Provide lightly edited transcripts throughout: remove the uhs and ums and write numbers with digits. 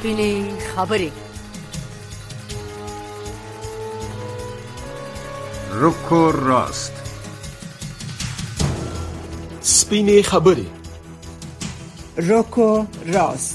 سپینې خبرې. روکو راست. سپینې خبرې. روکو راست.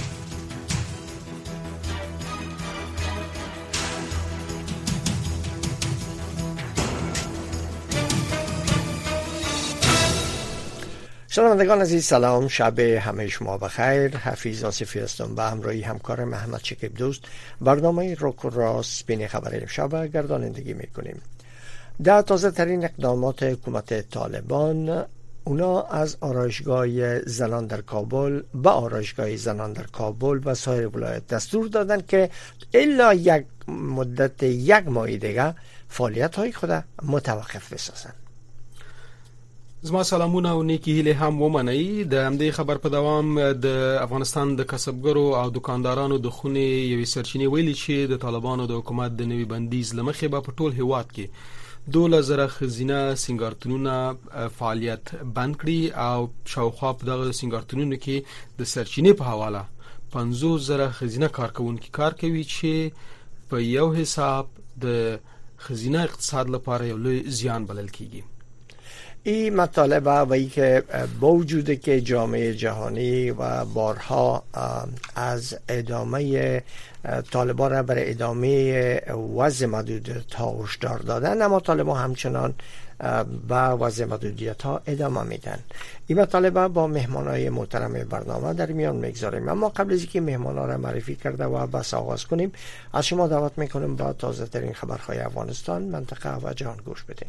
شنوندگان عزیز سلام، شب همه شما بخیر. حفیظ آصفی هستم به همراهی همکار محمد شکیب دوست برنامه روکو راست سپینې خبرې امشب گردانندگی میکنیم. در تازه ترین اقدامات حکومت طالبان، اونا از آرایشگاه زنان در کابل به آرایشگاه زنان در کابل و سایر ولایت دستور دادن که الا یک مدت یک ماه دیگه فعالیت های خود متوقف بسازن. زما سلامونه او نیکی هیله هم ومنئ. د همدې خبر په دوام د افغانستان د کسبګرو او دکاندارانو د خونې یوې سرچینې ویلي چې د طالبانو د حکومت د نوي بندیز لمخې به په ټول هیواد کې 12,000 ښځینه سینګارتونونه فعالیت بند کړي او شاوخوا په دغه سینګارتونونو کې د سرچینې په حواله 50,000 ښځینه کارکونکي کار کوي چې په یو حساب د ښځینه اقتصاد لپاره یو لوی زیان بلل کیږي. این مطالبه و ای که با وجود که جامعه جهانی و بارها از ادامه طالبان را برای ادامه وضع محدودیت ها هشدار دادن، اما طالبان همچنان به وضع محدودیت ها ادامه میدن. این مطالبه با مهمان های محترم برنامه در میان میگذاریم، اما قبل از اینکه مهمان ها را معرفی کرده و بس آغاز کنیم، از شما دعوت میکنیم با تازه ترین خبرهای افغانستان، منطقه و جهان گوش بدین.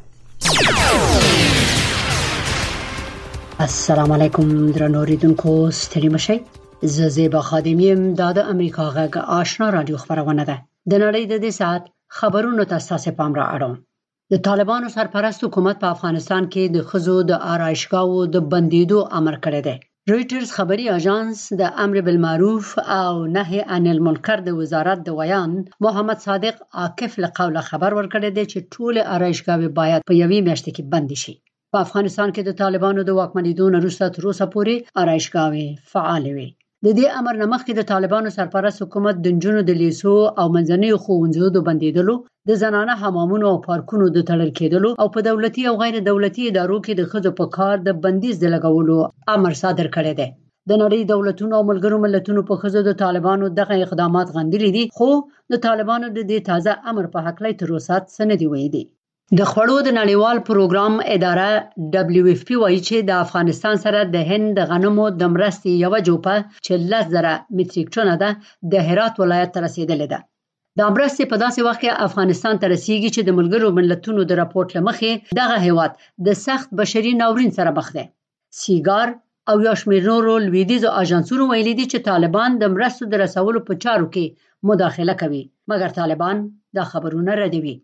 السلام علیکم درنو اوریدونکو، ستړي مشئ. زه زیبا خادمیم. دا د امریکا غږ آشنا رادیو خبرونه ده. د نړۍ د دې ساعت خبرونو ته ستاسو پام را اړوم. د طالبانو سرپرست حکومت په افغانستان کې د ښځو د آرایشګاو د بندیدو امر کړی دی. رویټرز خبري اژانس د امر بالمعروف او نهي عن المنکر د وزارت د ویان محمد صادق عاکف له قوله خبر ورکړی دی چې ټول آرایشګاوې باید په یوې میاشت کې بند شي. په افغانستان کې د طالبانو د واکمنېدو وروسته تر اوسه پورې آرایشګاوې فعال وي. د دې امر نه مخکې د طالبانو سرپرست حکومت د نجونو د لیسو او منځنیو ښوونځیو د بندیدلو، د زنانه حمامونو او پارکونو د تړل کېدلو او په دولتي او غیر دولتي ادارو کې د ښځو په کار د بندیز د لګولو امر صادر کړی دی. د نړۍ دولتونو او ملګرو ملتونو په ښځو د طالبانو دغه اقدامات غندلي دي، خو د طالبانو د دې تازه امر په هکله تر اوسه څه نه دي ویلي. د خوړو د نړیوال پروګرام اداره WFP وایي چې د افغانستان سره د هند د غنمو د مرستې یوه جوپه چې 10,000 متریک ټنه ده د هرات ولایت ته رسیدلې ده. دا مرستې په داسې وخت کې افغانستان ته رسیږي چې د ملګرو ملتونو د راپورټ له مخې دغه هیواد د سخت بشري ناورین سره مخ دی. سیګار او یو شمېر نورو لویدیځو اژانسونو ویلي دي چې طالبان د مرستو د رسولو په چارو کې مداخله کوي، مګر طالبان دا خبرونه ردوي.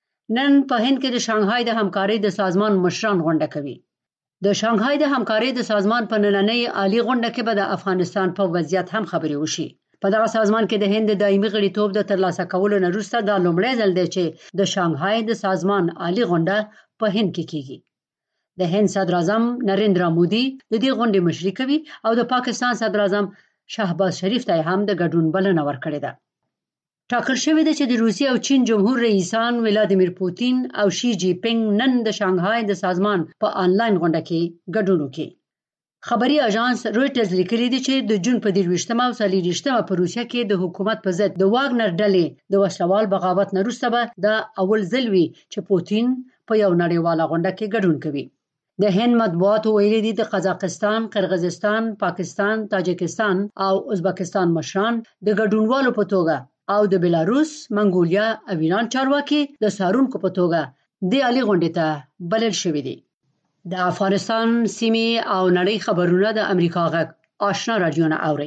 نن په هند کې د شانګهای د همکارۍ د سازمان مشران غونډه کوي. د شانګهای د همکارۍ د سازمان په نننۍ عالی غونډه کې به د افغانستان په وضعیت هم خبرې وشي. په دغه سازمان کې د هند د دایمي غړیتوب د ترلاسه کولو نه وروسته دا لومړی ځل دی چې د شانګهای د سازمان عالی غونډه په هند کې کیږي. د هند صدر اعظم نریندرا مودي د دې غونډې مشري کوي او د پاکستان صدر اعظم شهباز شریف ته هم د ګډون بلنه ورکړې ده. ټاکل شوی دی چې د روسیې او چین جمهور رئیسان ولادیمیر پوتین او شي جی پینګ نن د شانګهای د سازمان په آنلاین غونډه کې ګډون وکړي. خبري اژانس رویټرز لیکلي دی چې د جون په 23 او 24 په روسیه کې د حکومت په ضد د واګنر ډلې د وسلوال بغاوت نه وروسته به دا اول ځل وي چې پوتین په یو نړیواله غونډه کې ګډون کوي. د هند مطبوعاتو ویلي دي د قزاقستان، قرغیزستان، پاکستان، تاجکستان او ازبکستان مشران د ګډونوالو په توګه او د بلاروس، منګولیا او ایران چارواکي د سارونکو په توګه د عالی غونډې ته بلل شوي دي. د افغانستان سیمې او نړۍ خبرونه د امریکا غږ آشنا رادیو نه اوري.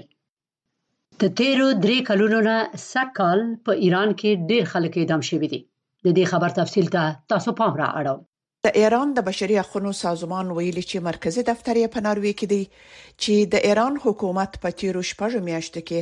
د تیرو 3 کلونو نه سږکال په ایران کې ډېر خلک اعدام شوي دي. د دې خبر تفصیل ته تاسو پام را اړوم. د ایران د بشري حقوقو سازمان ویلي چې مرکزی دفتر یې په ناروې کې دی چې د ایران حکومت په تیرو 6 میاشتو کې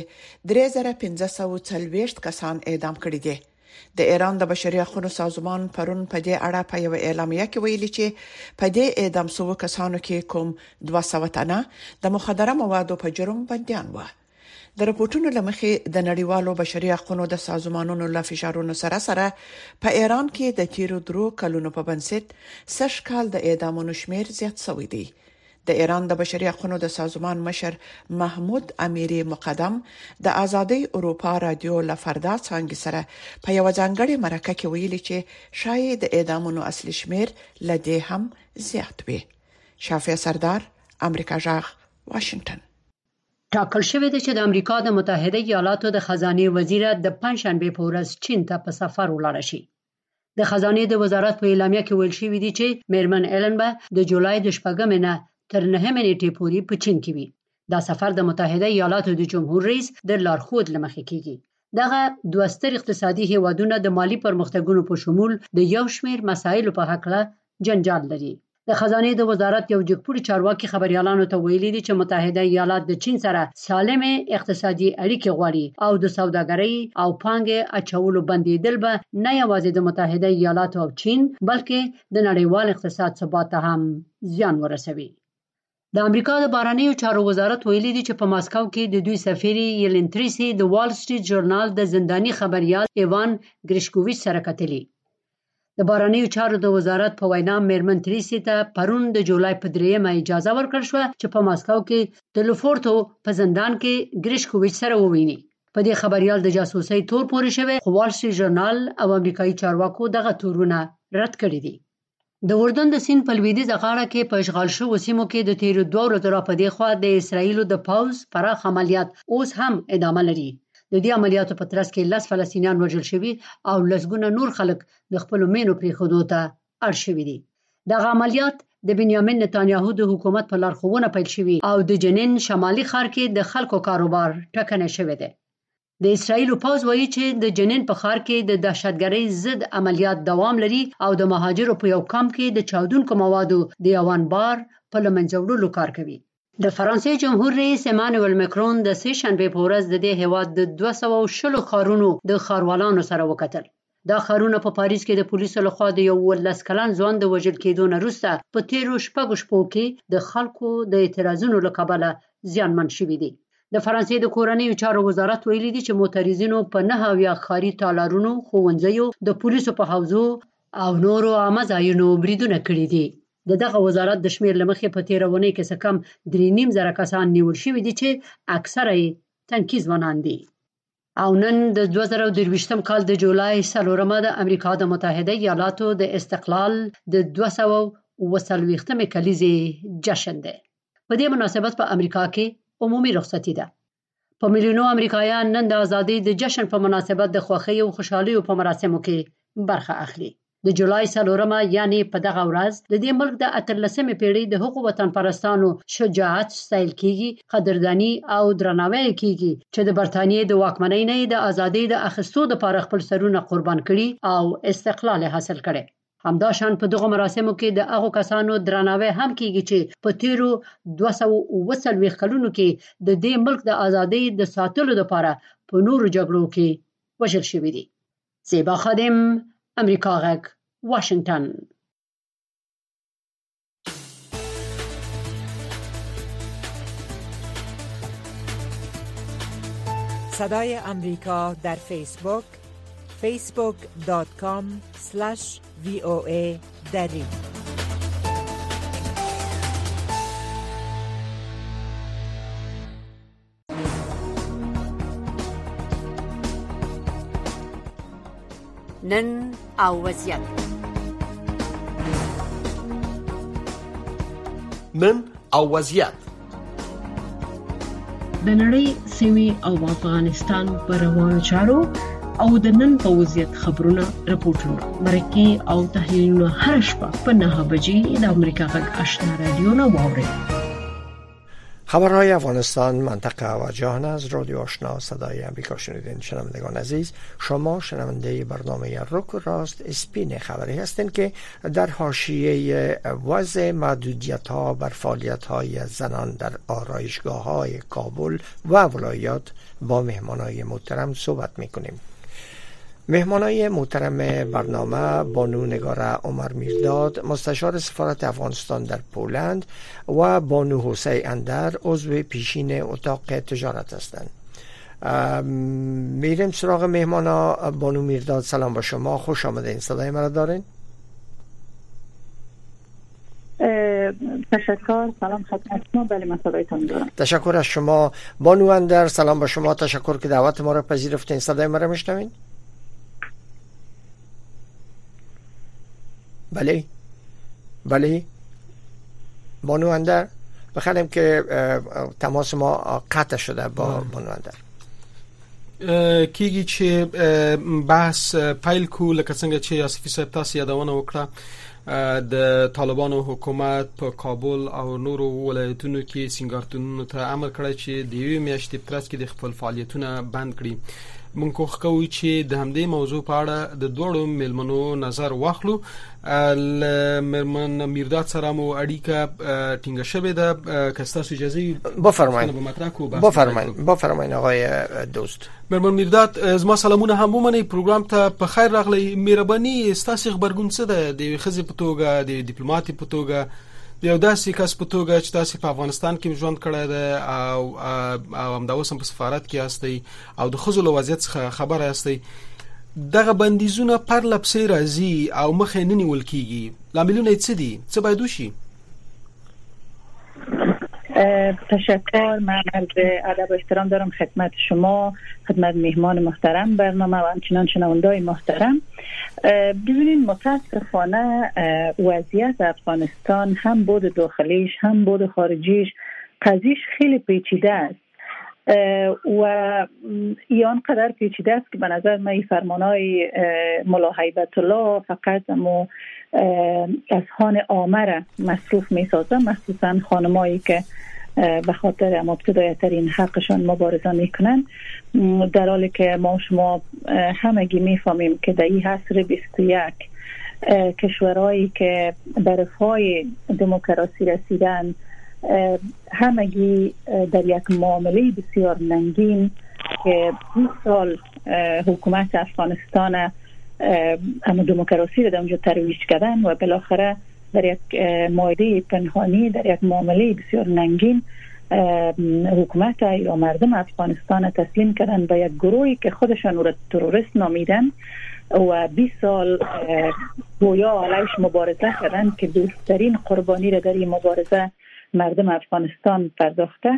3540 کسان اعدام کړي دي. د ایران د بشري حقوقو سازمان پرون په دې اړه په یو اعلامیه کې ویلي چې په دې اعدام شوو کسانو کې کوم 200 تنه د مخدره موادو په جرم بنديان و. د راپورټونو لمخې د نړیوالو بشري حقوقو د سازمانونو له فشارونو سره په ایران کې د تیرو درو کلونو په بنسټ سږ کال د اعدامونو شمیر زیات شوی دی. د ایران د بشري حقوقو د سازمان مشر محمود امیری مقدم د ازادي اروپا رادیو لفردا څنګه سره په یو ځانګړي مرکه کې ویلي چې شاید د اعدامونو اصلي شمیر لدې هم زیات وي. شافعه سردار، امریکا جاغ، واشنگټن. ټاکل شوی دی چې د امریکا د متحده ایالاتو د خزانه وزیر د پنځشنبه په ورځ چین ته په سفر ولاړ شي. د خزانه د وزارت په اعلامیه کې ویل شوی دی چې میرمن ایلن به د جولای د 8 نه تر 9 نیټې پورې په چین کې وي. دا سفر د متحده ایالاتو د جمهور رئیس د لارښود لمخې کیږي. دغه دوه ستر اقتصادي هیوادونه د مالی پرمختګونو په شمول د یو شمېر مسایلو په حق له جنجال لري. د خزانه د وزارت یو جګپوړي چارواکي خبريالانو ته ویلي دي چې متحده ایالات د چین سره سالمه اقتصادي اړیکې غواړي او د سوداګرۍ او پانګې اچولو بندیدل به نه یوازې د متحده ایالاتو او چین بلکې د نړیوال اقتصاد ثبات ته هم زیان ورسوي. د امریکا د بهرنیو چارو وزارت ویلي دي چې په ماسکو کې د دوی سفیر یلن تریسی د وال سټریټ ژورنال د زنداني خبريال ایوان ګریشکوویچ سره کتلي. د بهرنیو چارو د وزارت په وینا میرمن تریسی ته پرون د جولای په 3 اجازه ورکړل شو چې په ماسکو کې د لوفورتو په زندان کې ګریشکوویچ سره وویني. په دې خبريال د جاسوسۍ تور پورې شوی خو وال سټریټ ژورنال او امریکایي چارواکو دغه تورونه رد کړي دي. د اردن د سیند په لویدیځه غاړه کې په اشغال شوو سیمو کې د تیرو 2 ورځو راپدې خوا د اسرایلو د پوز پراخ عملیات اوس هم ادامه لري. د دې عملیاتو په ترڅ کې 10 فلسطینیان وژل شوي او لسګونه نور خلک د خپل مینو پریښودو ته اړ شوي دي. دغه عملیات د بنیامین نتانیاهو د حکومت په لارښوونه پیل شوي او د جنین شمالي ښار کې د خلکو کاروبار ټکنی شوی دی. د اسرایلو پوز وایي چې د جنین په ښار کې د دهشتګرۍ ضد عملیات دوام لري او د مهاجرو په یو کمپ کې د چاودونکو موادو د یو انبار په له منځه وړلو کار کوي. د فرانسې جمهور رئیس ایمانوئل مکرون د سه شنبه په ورځ د دې هیواد د 220 ښارونو د ښاروالانو سره وکتل. دا ښارونه په پاریس کې د پولیسو لخوا د یو 19 کلن ځوان د وژل کېدو نه وروسته په تیرو شپږو شپو کې د خلکو د اعتراضونو له کبله زیانمن شوي دي. د فرانسې د کورنیو چارو وزارت ویلي دي چې معترضینو په 9 ښاري تالارونو، ښوونځیو، د پولیسو په حوزو او نورو عامه ځایونو بریدونه کړي دي. دغه وزارت د شمیر لمخې په تیرونی کې څه کم 3.5 کسان نیول شوي دي چې اکثره یې تنکي ځوانان دي. او نن د 2023 کال د جولای 4 د امریکا د متحده ایالاتو د استقلال د 240 کلیزې جشن دی. په دې مناسبت په امریکا کې عمومي رخصتي ده. په میلیونو امریکایان نن د ازادۍ د جشن په مناسبت د خوښۍ او خوشحالۍ په مراسمو کې برخه اخلي. د جولای 4 یعنی په دغه ورځ د دې ملک د 18مې پیړۍ د حقوق وطن پرستانو شجاعت ستایل کیږي، قدردانی او درناوی کیږي چې د برتانیې د واکمنۍ نه د ازادۍ د اخیستو لپاره خپل سرونه قربان کړي او استقلال حاصل کړي. همداشان په دغه مراسمو کې د هغو کسانو درناوی هم کیږي چې په تیرو 240 کلونو کې د دې ملک د ازادۍ د ساتلو لپاره په نورو جګړو کې وژل شوي دي. زیبا خادم، امریکا غږ، واشنگتن. صدای امریکا در فیسبوک facebook.com/VOA دری. نن او وضعیت. نن او وضعیت. د نړۍ سیمې او افغانستان پر روانو چارو او د نن په وضعیت خبرونه، راپورټونه، مرکې او تحلیلونه هر شپه په 9 بجې د امریکا غږ آشنا رادیو نه واورئ. خبرهای افغانستان، منطقه و جهان از رادیو آشنا صدای امریکا شنیدین. شنوندگان عزیز، شما شنونده برنامه رک و راست اسپین خبری هستند که در حاشیه وضع محدودیت‌ها بر فعالیت‌های زنان در آرایشگاه‌های کابل و ولایات با مهمانای محترم صحبت می‌کنیم. مهمانای محترم برنامه بانو نگاره عمر میرداد، مستشار سفارت افغانستان در پولند و بانو حسین اندر، عضو پیشین اتاق تجارت هستند. میریم سراغ مهمانا. بانو میرداد سلام با شما، خوش آمدین. صدای مرا دارین؟ تشکر. سلام خدمت شما. بله من صدایتون دارم. تشکر از شما. بانو اندر سلام با شما، تشکر که دعوت ما را پذیرفتین. صدای مرا میشنوین؟ بله بانو اندر، بخیریم که تماس ما قطع شده با بانو اندر. کیږي چې بحث پیل کو لکه څنګه چې آصفي صاحب تاسو یادونه وکړه د طالبانو حکومت په کابل او نورو ولایتونو کې سنگارتونونو ته امر کړی چې د یوې میاشتې په ترڅ کې د خپل فعالیتونه بند کړي. مونږ کوښښ کوو چې د همدې موضوع په اړه د دوړو ملمنو نظر واخلو. مېرمن میرداد سره مو اړیکه ټینګه شوې ده، که تاسو اجازه بفرمایئ آقای دوست. مېرمن میرداد، زما سلامونه هم ومنئ. پروګرام ته په خیر راغلی. مهرباني ستاسو خبرګون څه ده د ښځې په توګه، د ډیپلوماټ په توګه، د یو داسې کس په توګه چې تاسو په افغانستان کې ژوند کړی دی او همدا اوس هم په سفارت کې یاستئ او د ښځو له وضعیت څخه خبره یاستئ. دغه بندیزونه پرله پسې راځي او مخې نه نیول کېږي. لاملونه یې څه دي؟ څه باید وشي؟ تشکر. من عرض ادب و احترام دارم خدمت شما، خدمت مهمان محترم برنامه و همچنان شنونده‌های محترم. ببینید متاسفانه وضعیت افغانستان هم بود داخلیش هم بود خارجیش قضیهش خیلی پیچیده است و این قدر پیچیده است که به نظر من فرمانهای ملا هیبت الله فقط اذهان عامه را مصروف می‌سازه، مخصوصا خانمایی که به خاطر ابتدایی‌ترین حقشان مبارزه میکنن، در حالی که ما شما همگی میفهمیم که در این عصر 21 کشورهایی که به رفاه دموکراسی رسیدن همگی در یک معامله بسیار ننگین که 20 سال حکومت افغانستان اما دموکراسی را در اونجا ترویج کردن و بالاخره در یک مایده پنهانی، در یک معامله بسیار ننگین حکومت یا مردم افغانستان تسلیم کردن به یک گروهی که خودشان را تروریست نامیدن و 20 سال گویا علیش مبارزه کردن که بیشترین قربانی را در این مبارزه مردم افغانستان پرداخته.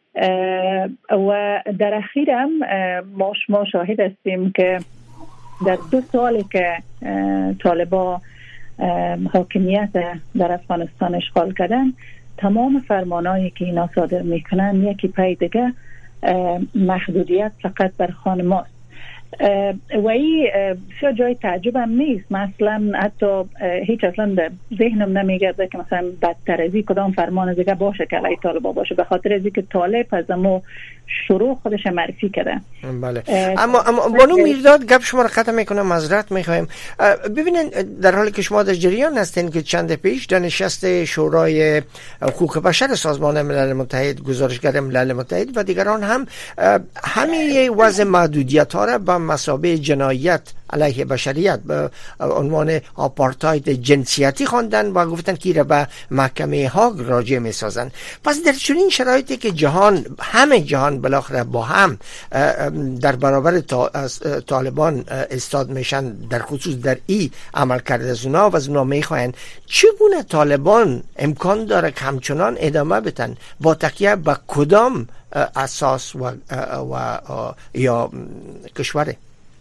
و در اخیر هم ما شاهد هستیم که در 2 سالی که طالبان حاکمیت در افغانستان اشغال کردن، تمام فرمانایی که اینا صادر میکنن یکی پای دیگه محدودیت فقط بر خانماست و این بسیار جای تعجب هم نیست. مثلا حتی هیچ اصلا ذهنم نمیگرده که مثلا بدتر از این کدام فرمان دیگه باشه که علیه طالبان باشه، به خاطر از اینکه طالب از امو شروع خودش معرفی کرده. بله. اما بانو میرداد گپ شما را قطع میکنم، معذرت میخوایم. ببینین در حالی که شما در جریان هستین که چند پیش در نشست شورای حقوق بشر سازمان ملل متحد، گزارشگر ملل متحد و دیگران هم همه وضع محدودیت ها را به مثابه جنایت علیه بشریت به عنوان آپارتاید جنسیتی خواندن و گفتن که را به محکمه هاگ راجع میسازن. پس در چنین شرایطی که همه جهان بالاخره با هم در برابر طالبان استاد میشن، در خصوص در این عمل کرده از اونا و از اونا میخواین، چگونه طالبان امکان داره که همچنان ادامه بدن؟ با تکیه به کدام اساس و یا کشوره؟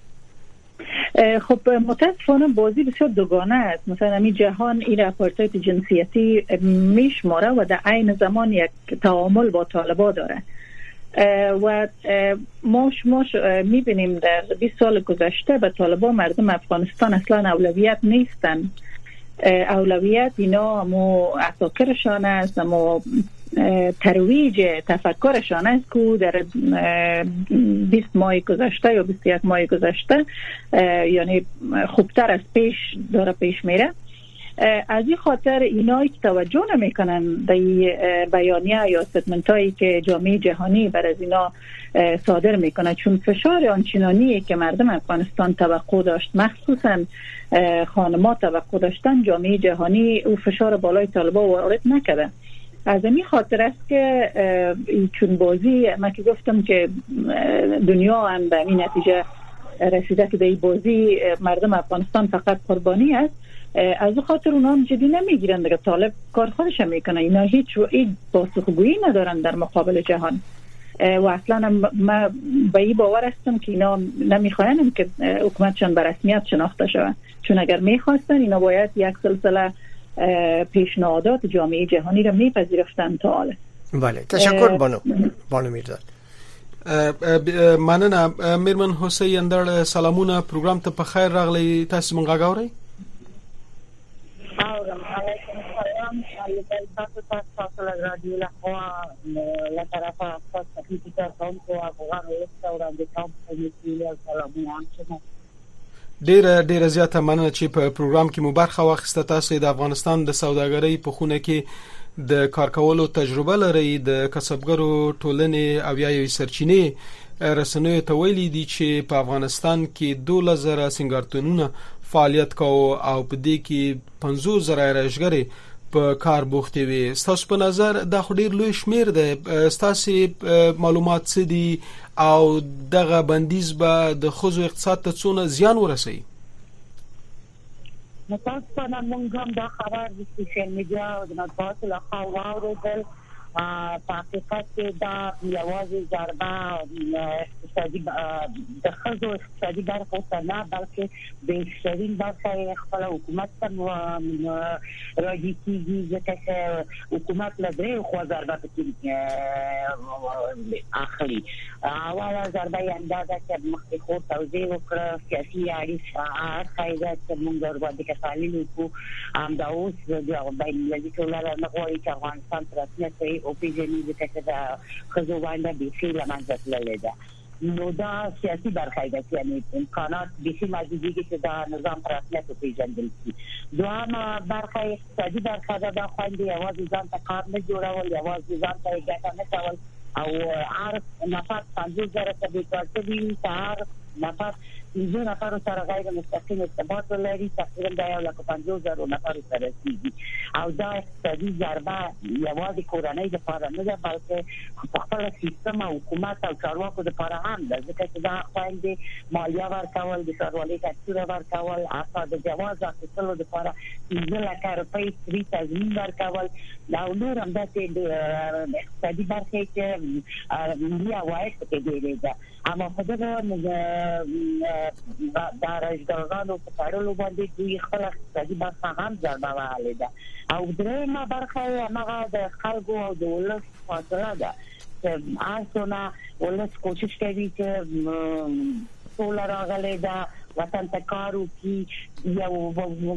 خب متاسفانه بازی بسیار دوگانه است. مثلا همین جهان این آپارتاید جنسیتی میشماره و در عین زمان یک تعامل با طالبان داره و ما میبینیم در 20 سال گذشته به طالبان مردم افغانستان اصلا اولویت نیستن. اولویت اینا مو اساکرشان است، مو ترویج تفکرشان است که در 20 ماه گذشته یا 21 ماه گذشته یعنی خوبتر از پیش داره پیش میره. از این خاطر اینا توجه نمیکنن به بیانیه یا استیتمنت هایی که جامعه جهانی بر از اینا صادر میکنه، چون فشار آنچنانی که مردم افغانستان توقع داشت، مخصوصا خانم‌ها توقع داشتن، جامعه جهانی او فشار بالای طالبان وارد نکرده از این خاطر است که چون بازی من که گفتم که دنیا هم به این نتیجه رسیده که به این بازی مردم افغانستان فقط قربانی است، از اون خاطر اونا هم جدی نمیگیرن دیگه. طالب کار خودش میکنه، اینا هیچ پاسخگویی ندارن در مقابل جهان و اصلا من به این باور هستم که اینا نمیخواین که حکومتشان به رسمیت شناخته شود، چون اگر میخواستن اینا باید یک سلسله پیشنهادات جامعه جهانی را میپذیرفتن تا حالا. بله، تشکر بانو میرداد. مننه میرمن حسین اندر سلامونه، پروګرام ته په خیر راغلی، تاسو مونږ غاورئ. علیکم السلام، تاسو له رادیو له خوا له طرفه تاسو ته کوم افغان وړاندې کوم سلامونه. ډیره زیاته مننه چې په پروګرام کې مو برخه واخیسته. تاسو د افغانستان د سوداګرۍ په خونه کې د کار کولو تجربه لري، د کسبګرو ټولنې او یا یوې سرچینې رسنیو ته ویلي دي چې په افغانستان کې 2000 سنگارتونونه فعالیت کوي او په دې کې 50000 راشګري په کار بوختي وي. ستاسو په نظر دا خو ډیر لوی شمیر دی، ستاسو معلومات څه دي او دغه بندیز به د خزو اقتصاد ته څونه زیان ورسوي؟ متاسفانه موږ هم دا خبر د سوشل میډیا او د مطبوعاتو له خوا واورېدل. په حقیقت کې دا یوازې ضربه اقتصادي د خزو اقتصادي برخه ته نه، بلکې بهترین برخه خپل حکومت ته راځي کېږي، ځکه چې حکومت له درې خوا ضربه پکې اخلي. اوله ضربه یې اندازه چې مخکې خو توضیح وکړه، سیاسي اړیکې قاعده چې موږ ورباندې کتلي وو، همدا اوس د بین المللي ټولنه نه غواړي چې افغانستان په رسمیت او پیژني، ځکه چې د خزو باندې بیخي له منځه تللې ده. نو دا سیاسي برخه ده، یعنی امکانات بیخي موجودیږي چې دا نظام پر رسمیت وپیژندل شي. دویمه برخه اقتصادي برخه ده، دا خوندې یوازې ځان ته کار نه جوړول، یوازې ځان ته ګټه نه کول او هر نفر 50000 ته بیکاره وي، هر نفر 15 نفر سره غیر مستقیم ارتباط لري، تقریبا 150,000 نفر سره کیږي. او دا اقتصادي ضربه یوازې کورنۍ لپاره نه ده، بلکې په خپل سیستم او حکومت او چارواکو لپاره هم ده، ځکه چې دا خوندې مالیه ورکول، د ښاروالۍ تکثیر ورکول، حتی د جواز اخیستلو لپاره 15 لک روپۍ فری تضمین ورکول او نور هم داسې د اقتصادي برخې چې ملي عواید پکې ډېرې ده. اما په دغه د راجګرانو په تړلو باندې دوی خپل اقتصادي برخه هم ضربه وهلې ده. او درېیمه برخه یې هغه د خلکو او د ولس فاصله ده، چې هرڅونه ولس کوشش کوي چې سوله راغلی ده، وطن ته کار وکړي، یو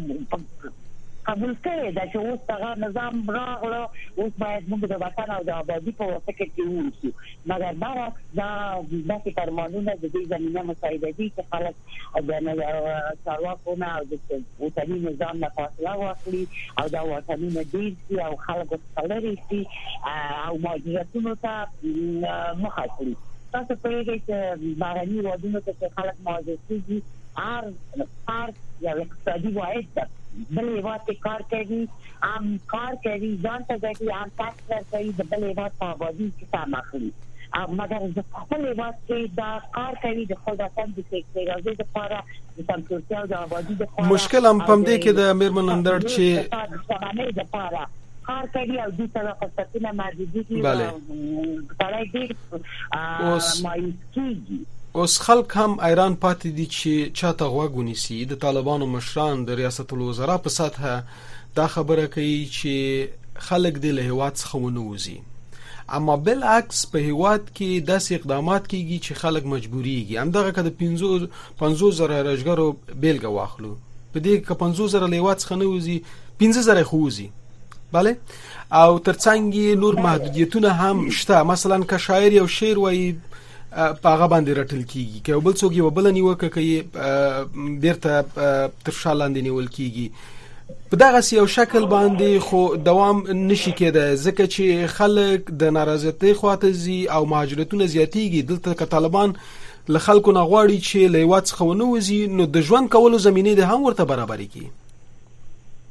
قبول کړی ده چې اوس هغه نظام راغله، اوس باید موږ د وطن او د آبادي په فکر کې واوسو. مګر برعکس دا داسې فرمانونه د دې زمینه مساعده دي چې خلک د چارواکو نه او د وطني نظام نه فاصله واخلي او دا وطنونه ډېر شي او خلک ورڅخه لرې شي او مهاجرتونو ته مخه کړي. تاسو پوهېږئ چې بهرني هېوادونو ته چې خلک مهاجر کېږي، هر فرد یو اقتصادي واحد ده، بل هېواد کې کار کوي، هم کار کوي، ځان ته ګټي، هم ټکس ورکوي، د بل هېواد په آبادي کې سهم اخلي. مګر د خپل هېواد کې دا کار کوي د خپل وطن د اقتصادي لپاره، د سمسورتیا او د آبادي لپاره. مشکل هم په همدې کې د میرمن اندر چې د شتمنۍ لپاره کار کوي او دوی ته فرصتونه محدود دي، سړی ډېر مایوس کېږي. اوس خلک هم ایران پاتې دي چې چاته غوږ ونیسي. د طالبانو مشران د ریاست الوزرا په سطحه دا خبره کوي چې خلک د له هېواد څخه ونوځي، اما بالعکس په هېواد کې داسې اقدامات کیږي چې خلک مجبوریږي. همدغه که د 50,000 راشګرو بیلګه واخلو، په دې که 50,000 له هېواد څخه نه وځي، 15,000 خو وځي. بله، او ترڅنګ نور محدودیتونه هم شته. مثلا که شاعر یو شعر وایي په هغه باندې رټل کیږي، که بل څوک یو بل نیوکه کوي بیرته تر شا لاندې نیول کیږي. په دغه یو شکل باندې خو دوام نشي کېدای، ځکه چې خلک د نارضایتۍ خواته ځي او مهاجرتونه زیاتېږي. دلته که طالبان له خلکو نه غواړي چې له هېواد څخه ونه وځي، نو د ژوند کولو زمینې د هم ورته برابرې کړي.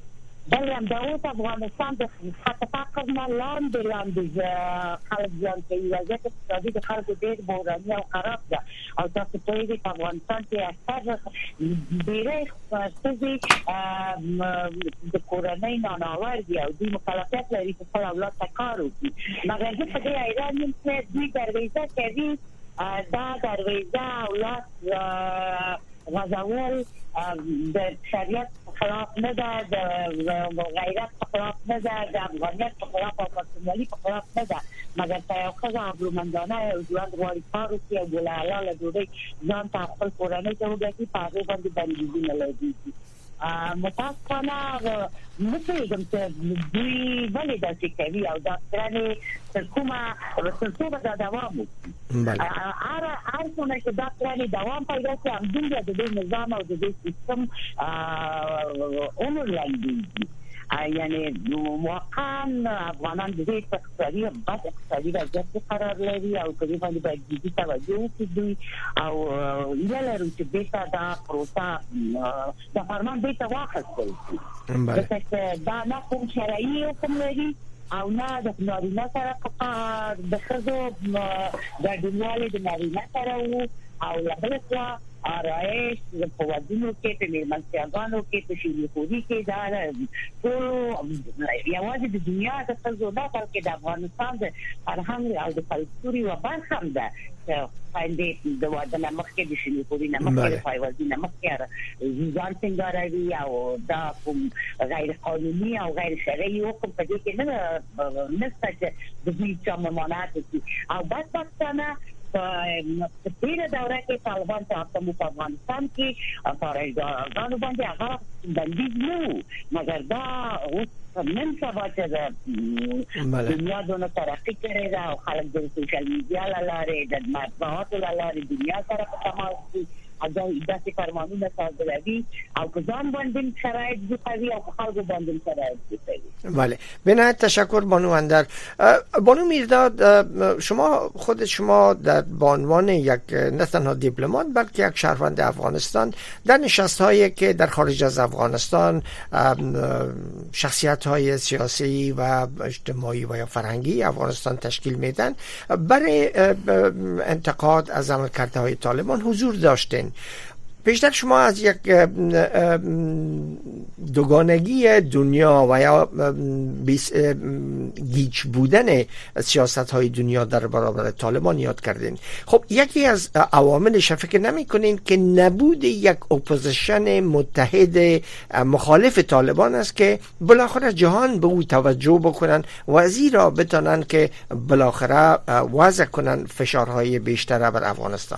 ولی هم در افغانستان د خط فقر نه لاندې خلک ژوند کوي. وضعیت اقتصادي د خلکو ډېر بحراني او خراب ده او تاسو پوهېږئ په افغانستان کې اکثر ډېری ښځې د کورنۍ ناناور دي او دوی مکلفیت لري چې خپل اولاد ته کار وکړي. مګر زه په دې حیران یم چې دوی درویزه کوي دا درویزه اولاد غزول د شریعت خلاف نه ده، د غیرت خلاف نه ده، د افغانیت خلاف او پښتونولي خلاف نه ده، مګر که یو ښځه ابرومندانه او ژوند غواړي کار وکړي او بله حلاله ډوډۍ ځان ته خپل کورنۍ ته وګټي په هغې باندې بندیزونه لګېږي. متاسفانه نه پوهېږم چې دوی ولې داسې کوي او دا کړنې تر څو به دا دوام وکړي. هر څومره چې دا کړنې دوام پیدا کړي همدومره د دې نظام او د دې سیستم عمر لنډېږي. یعنی واقعا افغانان د دې اقتصادي بد اقتصادي وضعیت کې قرار لري او په دې باندې باید جدي توجه وکړي او هیله لرو چې بیرته دا پروسه د فرمان بیرته واخیستل شي. ځکه چې دا نه کوم شرعي حکم لري او نه د نارینه سره د ښځو ګډونوالی د نارینه سره وو او له بله خوا آرایش په ودونو کې په میلمستیاګانو کې په شیرخوري کې دا ټول یوازې د دنیا د ښځو نه بلکې د افغانستان د فرهنګ او د کلتور یوه برخه هم ده چې خویندې د واده نه مخکې د شیرخوري نه مخکې د پایوازي نه مخکې ځان سینګاروي او دا کوم غیر قانوني او غیر شرعي حکم په دې کې نشته چې د دوی چا ممانعت وکړي او بدبختانه په تیره دوره کې طالبان ته په افغانستان کې فارغانو باندې هغه بندیز نه و، مګر دا اوس نن سبا چې د دنیا دونه ترقي کړې ده او خلک د سوشل میډیا له لارې د مطبوعاتو له لارې دنیا سره په تماس دي داسې فرمانونه صادروي او په ځان باندې شرایط جوړوي او په خلکو باندې شرایط جوړوي. بله، بنهایت تشکر بانو اندر. بانو میرداد، خود شما در به عنوان یک نه تنها دیپلمات بلکه یک شهروند افغانستان در نشست‌هایی که در خارج از افغانستان شخصیت‌های سیاسی و اجتماعی و یا فرهنگی افغانستان تشکیل میدن برای انتقاد از عملکردهای طالبان حضور داشتین. بیشتر شما از یک دوگانگی دنیا و یا گیج بودن سیاست های دنیا در برابر طالبان یاد کردین. خب یکی از عواملش فکر نمی کنین که نبود یک اپوزیشن متحد مخالف طالبان است که بالاخره جهان به او توجه بکنن و از این را بتانن که بالاخره وضع کنن فشارهای بیشتر بر افغانستان؟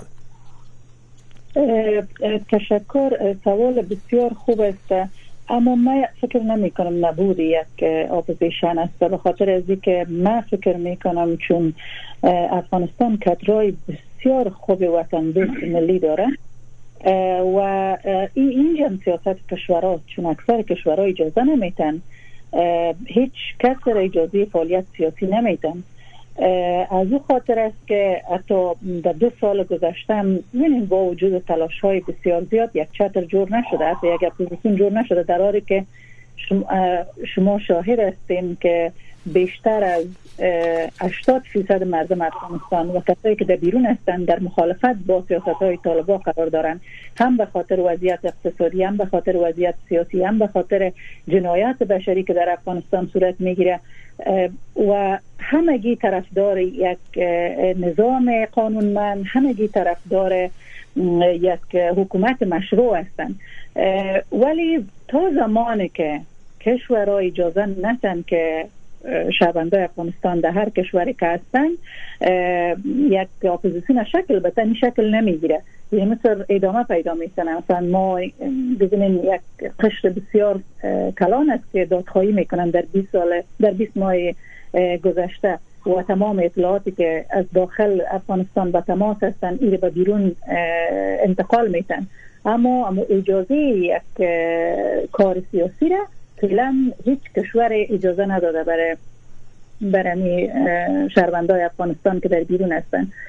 تشکر، سوال بسیار خوب است، اما من فکر نمی کنم نبود یک اپوزیشن است، به خاطر از اینکه من فکر می کنم چون افغانستان کادرای بسیار خوب وطن دوست ملی داره و این جمع سیاست کشورها چون اکثر کشورها اجازه نمیتن، هیچ کس را اجازه فعالیت سیاسی نمیتن. از او خاطر است که حتی در 2 سال گذشته ببینید با وجود تلاش‌های بسیار زیاد یک چتر جور نشده، حتی یک اپوزیسیون جور نشده، در حالی که شما شاهد هستین که بیشتر از 80% مردم افغانستان و کسایی که در بیرون هستند در مخالفت با سیاست‌های طالبان قرار دارند، هم به خاطر وضعیت اقتصادی، هم به خاطر وضعیت سیاسی، هم به خاطر جنایات بشری که در افغانستان صورت میگیره و همگی طرفدار یک نظام قانونمند، همگی طرفدار یک حکومت مشروع هستند. ولی تا زمانی که کشورها اجازه ندن که شهروندان افغانستان در هر کشوری که هستن یک اپوزیسیون شکل بدن، این شکل نمیگیره، یعنی مثل ادامه پیدا میکنه. مثلا ما ببینیم یک قشر بسیار کلان است که دادخواهی میکنن در 20 ماه گذشته و تمام اطلاعاتی که از داخل افغانستان به تماس هستن ایره به بیرون انتقال میتن، اما اجازه یک کار سیاسی را فعلا هیچ کشور اجازه نداده برای شهروندان افغانستان که در بیرون هستن.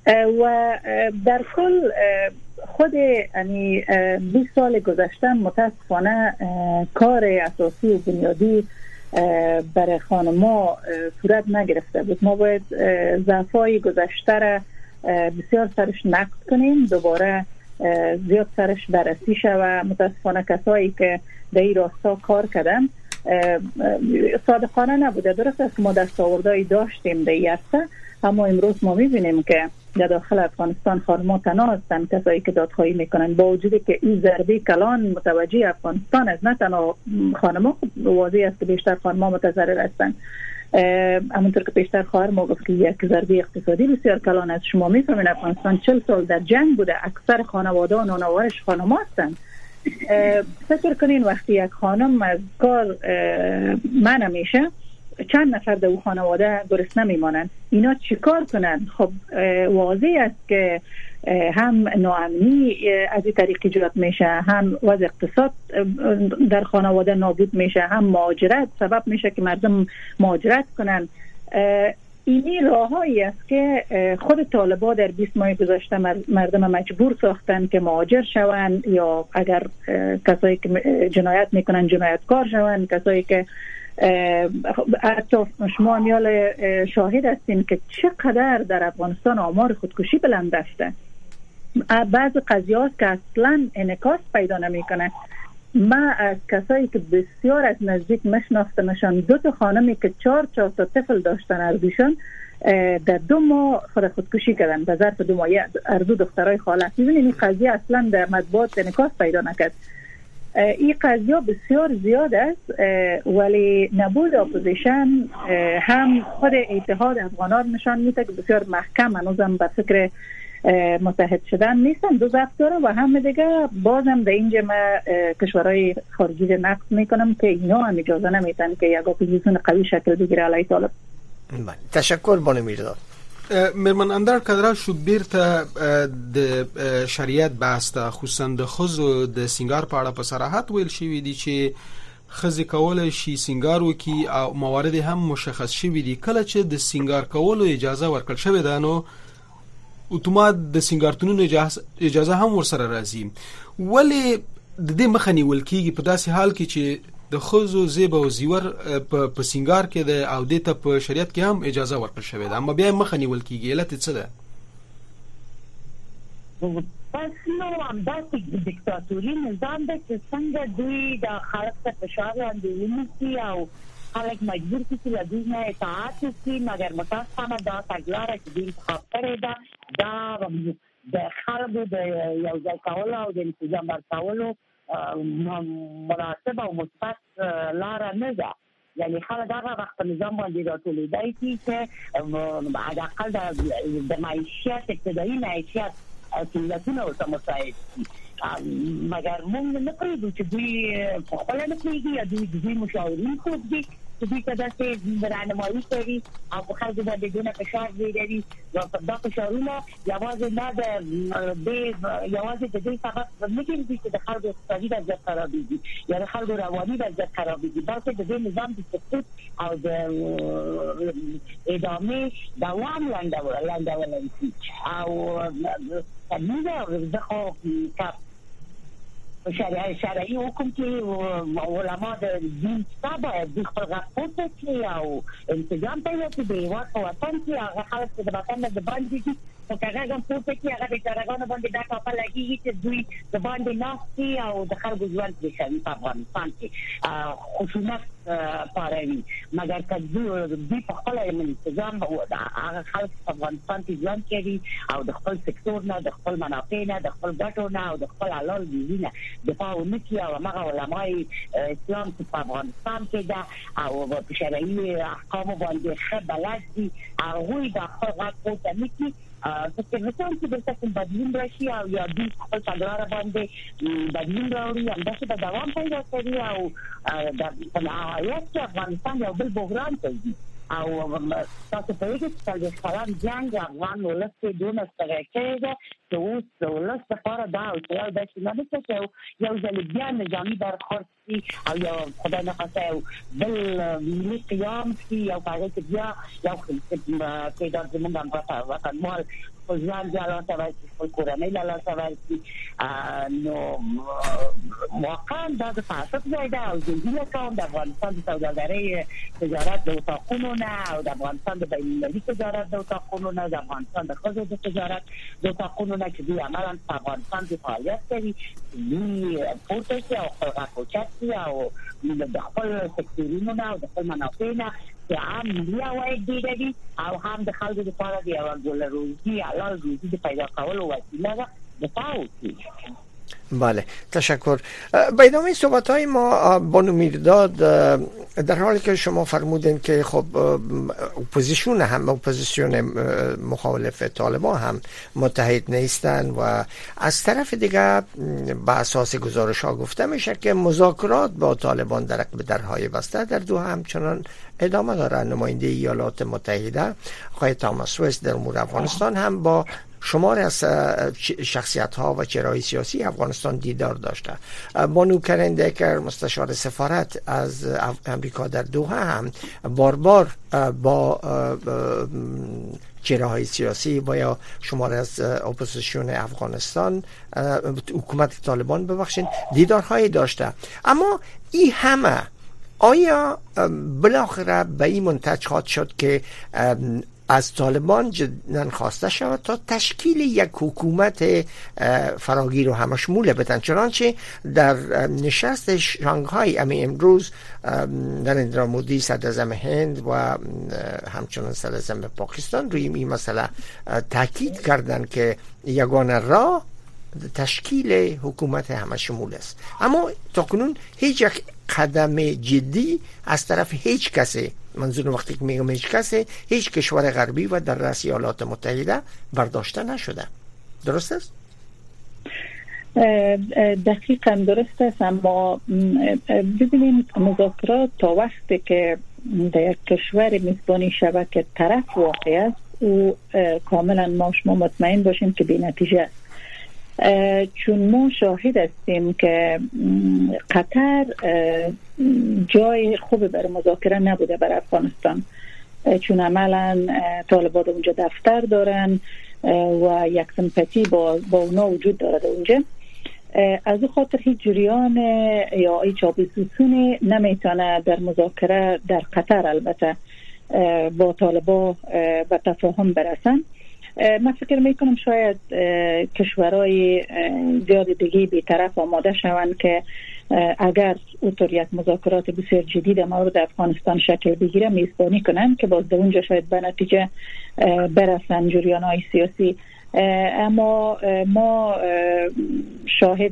و در کل خود یعنی 20 سال گذشته متاسفانه کار اساسی و بنیادی برای خانم‌ها صورت نگرفته بود. ما باید ضعف‌های گذشته را بسیار سرش نقد کنیم، دوباره زیاد سرش بررسی شود. متاسفانه کسایی که در این راستا کار کردن صادقانه نبوده. درست است که ما دستاوردهایی داشتیم در این عرصه، اما امروز ما می‌بینیم که در داخل افغانستان خانم‌ها تنها هستند کسایی که دادخواهی میکنن، با وجودی که این ضربه کلان متوجه افغانستان است. نه تنها خانم‌ها، واضح است که بیشتر خانم‌ها متضرر هستند. همونطور که پیشتر خواهر ما گفت که یک ضربه اقتصادی بسیار کلان است. شما میفهمید افغانستان 40 سال در جنگ بوده، اکثر خانواده و نانوارش خانم‌ها هستند. فکر کنین وقتی یک خانم از کار منع میشه، چند نفر در او خانواده گرسنه میمانند. اینا چیکار کنن؟ خب واضح است که هم ناامنی از این طریق ایجاد میشه، هم وضع اقتصاد در خانواده نابود میشه، هم مهاجرت سبب میشه که مردم مهاجرت کنن. اینی راههایی است که خود طالبان در 20 ماه گذشته مردم مجبور ساختن که مهاجر شوند، یا اگر کسایی که جنایت میکنن جنایتکار شوند، کسایی که حتی شما امیال شاهد هستین که چقدر در افغانستان آمار خودکشی بلند رفته. بعض قضیه هاست که اصلا انعکاس پیدا نمیکنه. من از کسایی که بسیار از نزدیک میشناختمشان، 2 خانمی که 4 تا طفل داشتن اردوشان در 2 ماه خودکشی کردن به ظرف 2 ماه. اردو دخترای خاله. ببینید این قضیه اصلا در مطبوعات انعکاس پیدا نکرد. این قضیه بسیار زیاد است، ولی نبود اپوزیشن هم خود اتحاد افغانان نشان میده که بسیار محکم هنوزم به فکر متحد شدن نیستن. 2 ضعف داره و هم دیگه بازم در اینجا من کشورهای خارجی را نقد میکنم که اینا هم اجازه نمیدن که یک اپوزیسیون قوی شکل بگیره علیه طالب. تشکر بانو میرداد. مرمن اندر کدرا شو بیرته د شریعت باسته خصوصا د خزو د سنگار پاړه په صراحت ویل شوی دی چې خزي کول شي سنگار وکي او موارد هم مشخص شوی دی. کله چې د سنگار کولو اجازه ورکړل شوی ده نو اتومات د سنگارتونونو اجازه هم ورسره راځي. ولی د دې مخنی ولکیږي په داسې حال کې چې د خزو زیبه او زیور په سنگار کې د او د ته په شریعت کې هم اجازه ورکړل شوی ده، اما بیا مخنی ولکیږي. علت څه ده؟ پس نو هم داسې دیکتاتوري نظام ده چې څنګه دوی د خلک ته فشار لاندې ونیسي او خلک مجبور کړي چې له دوی نه اطاعت وکړي. مګر متاسفانه دا تګلاره چې دوی انتخاب کړې ده دا د خلکو د یو ځای کولو او د انتظام ورکولو مناسب او مثبت لاره نه ده. یعنی خلک هغه وخت په نظام باندې راټولېدای شي چې حداقل د معیشت ابتدایي معیشت سهولتونه ورته مساعد شي. مګر موږ نه پرېږدو چې دوی په خپله نه پرېږدي یا دوی مشاورین خوب دي چې دوی ته داسې رهنمایي کوي او په خلکو باندې دونه فشار زیږوي. دا فشارونه یوازې نه یوازې د دې سبب نه کېږي چې د خلکو اقتصادي وضعیت خرابېږي یا د خلکو رواني وضعیت خرابېږي، بلکې د دې نظام د سقوط او د ادامې دوام لنډولی شي. او تبلیغ زه خو شرعي حکم کې علما د دین څخه باید د خپل غږ پورته کړي او انتظام پیدا کړي. د هېواد په وطن کې هغه خلک چې د وطن نه د باندې دي خو که هغه هم پورته کړي، هغه بیچارهګانو باندې دا ټاپه لګېږي چې دوی د باندې ناست دي او د خلکو ژوند پرېښوي په افغانستان کې خشونت پاروي. مګر که دوی په خپله انتظام هغه خلک په افغانستان کې ژوند کوي او د خپل سکتور نه، د خپل منافع نه، د خپل ګټو نه او د خپل حلال روزي نه دفاع ونه کړي او همغه علمای اسلام چې په افغانستان کې ده او په شرعي احکامو باندې ښه بلد دي، هغوی د خپل غږ پورته نه کړي. فکر نه کوم چې دلته کوم بدلون راشي او یا دوی خپل تګلاره باندې بدلون راوړي، همداسې به دوام پیدا کوي او په نهایت کې افغانستان یو بل بحران ته ځي. او تاسو په دې کې چې کلام جنگ افغان ولس کې دونه ستړی کېده چې اوس ولس لپاره دا او چې یو داسې نه چې یو ځل بیا نظامي برخورد شي او یو خدای نخواسته یو بل ملي قیام شي یو هغه کې بیا یو پیدا زموږ هم وطنوال خپل ځان جلاسه ورکړي خپل کورنۍ جلاسه ورکړي نو واقعا دا د فاسد ځای ده او زه کوم د افغانستان د سوداګرۍ تجارت د اتاقونو نه او د افغانستان د بین المللي تجارت د اتاقونو نه د افغانستان د ښځو د تجارت د اتاقونو نه چې دوی عملاً په افغانستان کې فعالیت کوي دوی پورته شي او خپل غږ اوچت کړي او د خپل سکتورونو نه او د خپل منافع نه چې هم ملي عواید ډېروي او هم د خلکو لپاره د یوه ګل روزي حلال روزي د پیدا کولو وسیله ده دفاع وکړي. بله تشکر. به ادامه صحبت های ما بانو میرداد، در حالی که شما فرمودین که خب اپوزیسیون مخالف طالبان هم متحد نیستن و از طرف دیگه به اساس گزارش ها گفته میشه که مذاکرات با طالبان در درهای بسته در دوحه همچنان ادامه داره. نماینده ایالات متحده آقای تاماس وست در امور افغانستان هم با شمار از شخصیت ها و چهره‌های سیاسی افغانستان دیدار داشته. بانو کرن دکر مستشار سفارت از امریکا در دوحه هم بار با چهره‌های سیاسی و یا شمار از اپوزیسیون افغانستان حکومت طالبان ببخشید دیدارهای داشته. اما این همه آیا بالاخره به این منتج خواهد شد که از طالبان جداً خواسته شود تا تشکیل یک حکومت فراگیر و همشمول بدن؟ چنانچه در نشست شانگهای امروز نریندرا مودی صدراعظم هند و همچنان صدراعظم پاکستان روی این مسئله تاکید کردند که یگانه راه تشکیل حکومت همشمول است. اما تاکنون هیچ یک قدم جدی از طرف هیچ کسی، منظور وقتی که میگم هیچ کسی، هیچ کشور غربی و در رأس ایالات متحده برداشته نشده. درست است؟ دقیقاً درست است. اما ببینیم مذاکرات تا وقتی که در یک کشور میزبانی شبکه طرف واقع است او کاملا ما شما مطمئن باشیم که بی نتیجه است. چون ما شاهد هستیم که قطر جای خوبی برای مذاکره نبوده برای افغانستان، چون عملا طالبان اونجا دفتر دارن و یک سمپاتی با اونا وجود داره اونجا. از او خاطر هیچ جریان یا هیچ آبیسوسونی نمیتونه در مذاکره در قطر البته با طالبان به تفاهم برسن. من فکر میکنم شاید کشورهای زیاد دیگه بی‌طرف آماده شوند که اگر اوتوریت مذاکرات بسیار جدی در مورد افغانستان شکل بگیره میزبانی کنند که باز در اونجا شاید به نتیجه برسن جریان‌های سیاسی. اما ما شاهد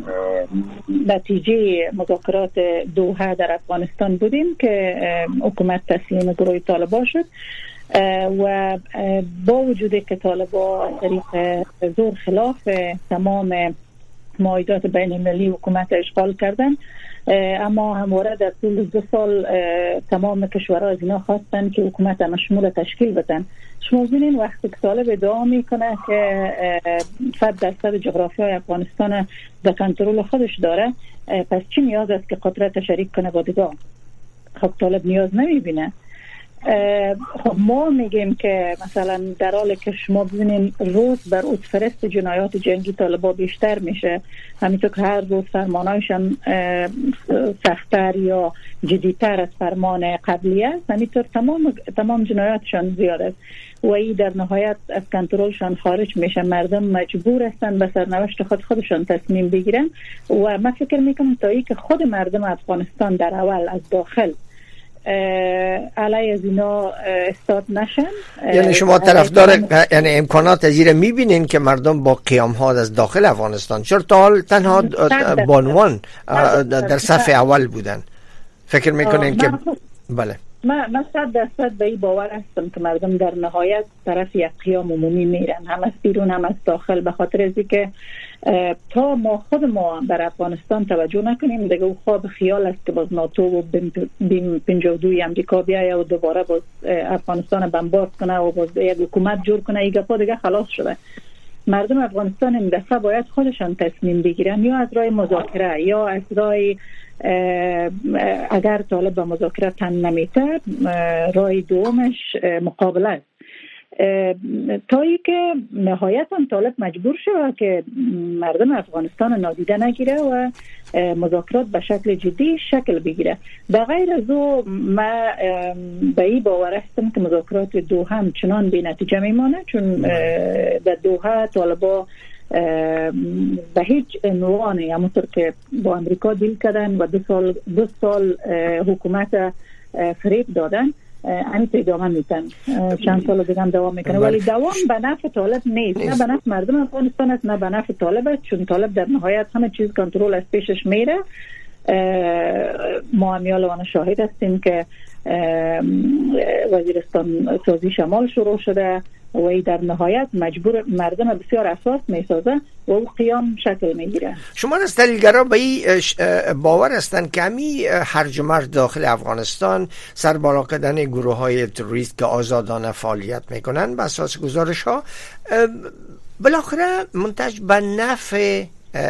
نتیجه مذاکرات دوحه در افغانستان بودیم که حکومت تسلیم گروه طالبان شد و با وجود که طالبان طریق زور خلاف تمام معاهدات بین المللی حکومت اشغال کردن، اما همواره در طول 2 سال تمام کشورها از اینا خواستن که حکومت مشمول تشکیل بدن. شما ببینید وقتی که طالب ادعا میکنه که 100% جغرافیای افغانستان در کنترل خودش داره، پس چی نیاز است که قدرت شریک کنه با دیگه؟ خب طالب نیاز نمیبینه. خب ما میگیم که مثلا در حالی که شما ببینین روز بر روز فرست جنایات جنگی طالبان بیشتر میشه، همینطور که هر روز فرمانایشان سخت‌تر یا جدیتر از فرمان قبلی است، همینطور تمام جنایاتشان زیاد است و این در نهایت از کنترلشان خارج میشه. مردم مجبور هستند به سرنوشت خودشان تصمیم بگیرن و من فکر میکنم تا ای که خود مردم افغانستان در اول از داخل علیه از اینا استاد نشن، یعنی شما طرفدار یعنی امکانات ازیره میبینین که مردم با قیام ها از داخل افغانستان، چرا تا حال تنها بانوان در صف اول بودن، فکر میکنین که بله من 100% به این باور هستم که مردم در نهایت طرف یک قیام عمومی میرن، هم از بیرون هم از داخل، به خاطر از اینکه تا ما خود ما در افغانستان توجه نکنیم دیگه او خواب خیال است که باز ناتو و بیم 52 امریکا بیایه و دوباره باز افغانستان بمبارد کنه و باز یک حکومت جور کنه، این گپا دیگه خلاص شده. مردم افغانستان این دفعه باید خودشان تصمیم بگیرن، یا از راه مذاکره یا از راه اگر طالب به مذاکره تن نمیته راه دومش مقابله است، تا ای که نهایتا طالب مجبور شده که مردم افغانستان نادیده نگیره و مذاکرات به شکل جدی شکل بگیره. به غیر از او ما به این باور هستم که مذاکرات دوحه همچنان بی نتیجه میمانه، چون در دوحه طالبا به هیچ عنوانی همونطور که با امریکا دیل کردن و دو سال حکومت فریب دادن همین ادامه میتن، چند سال دیگه هم دوام میکنه، ولی دوام به نفع طالب نیست، نه به نفع مردم افغانستان است نه به نفع طالب است، چون طالب در نهایت همه چیز کنترل از پیشش میره. ما همیال شاهد هستیم که وزیرستان سازی شمال شروع شده و ای در نهایت مجبور مردم بسیار اساس میسازه و او قیام شکل میگیره. شما از تحلیلگرا به این باور هستند که همی هرج و مرج داخل افغانستان سربالا کردن گروه های تروریست که آزادانه فعالیت میکنن به اساس گزارش ها بالاخره منتج به نفع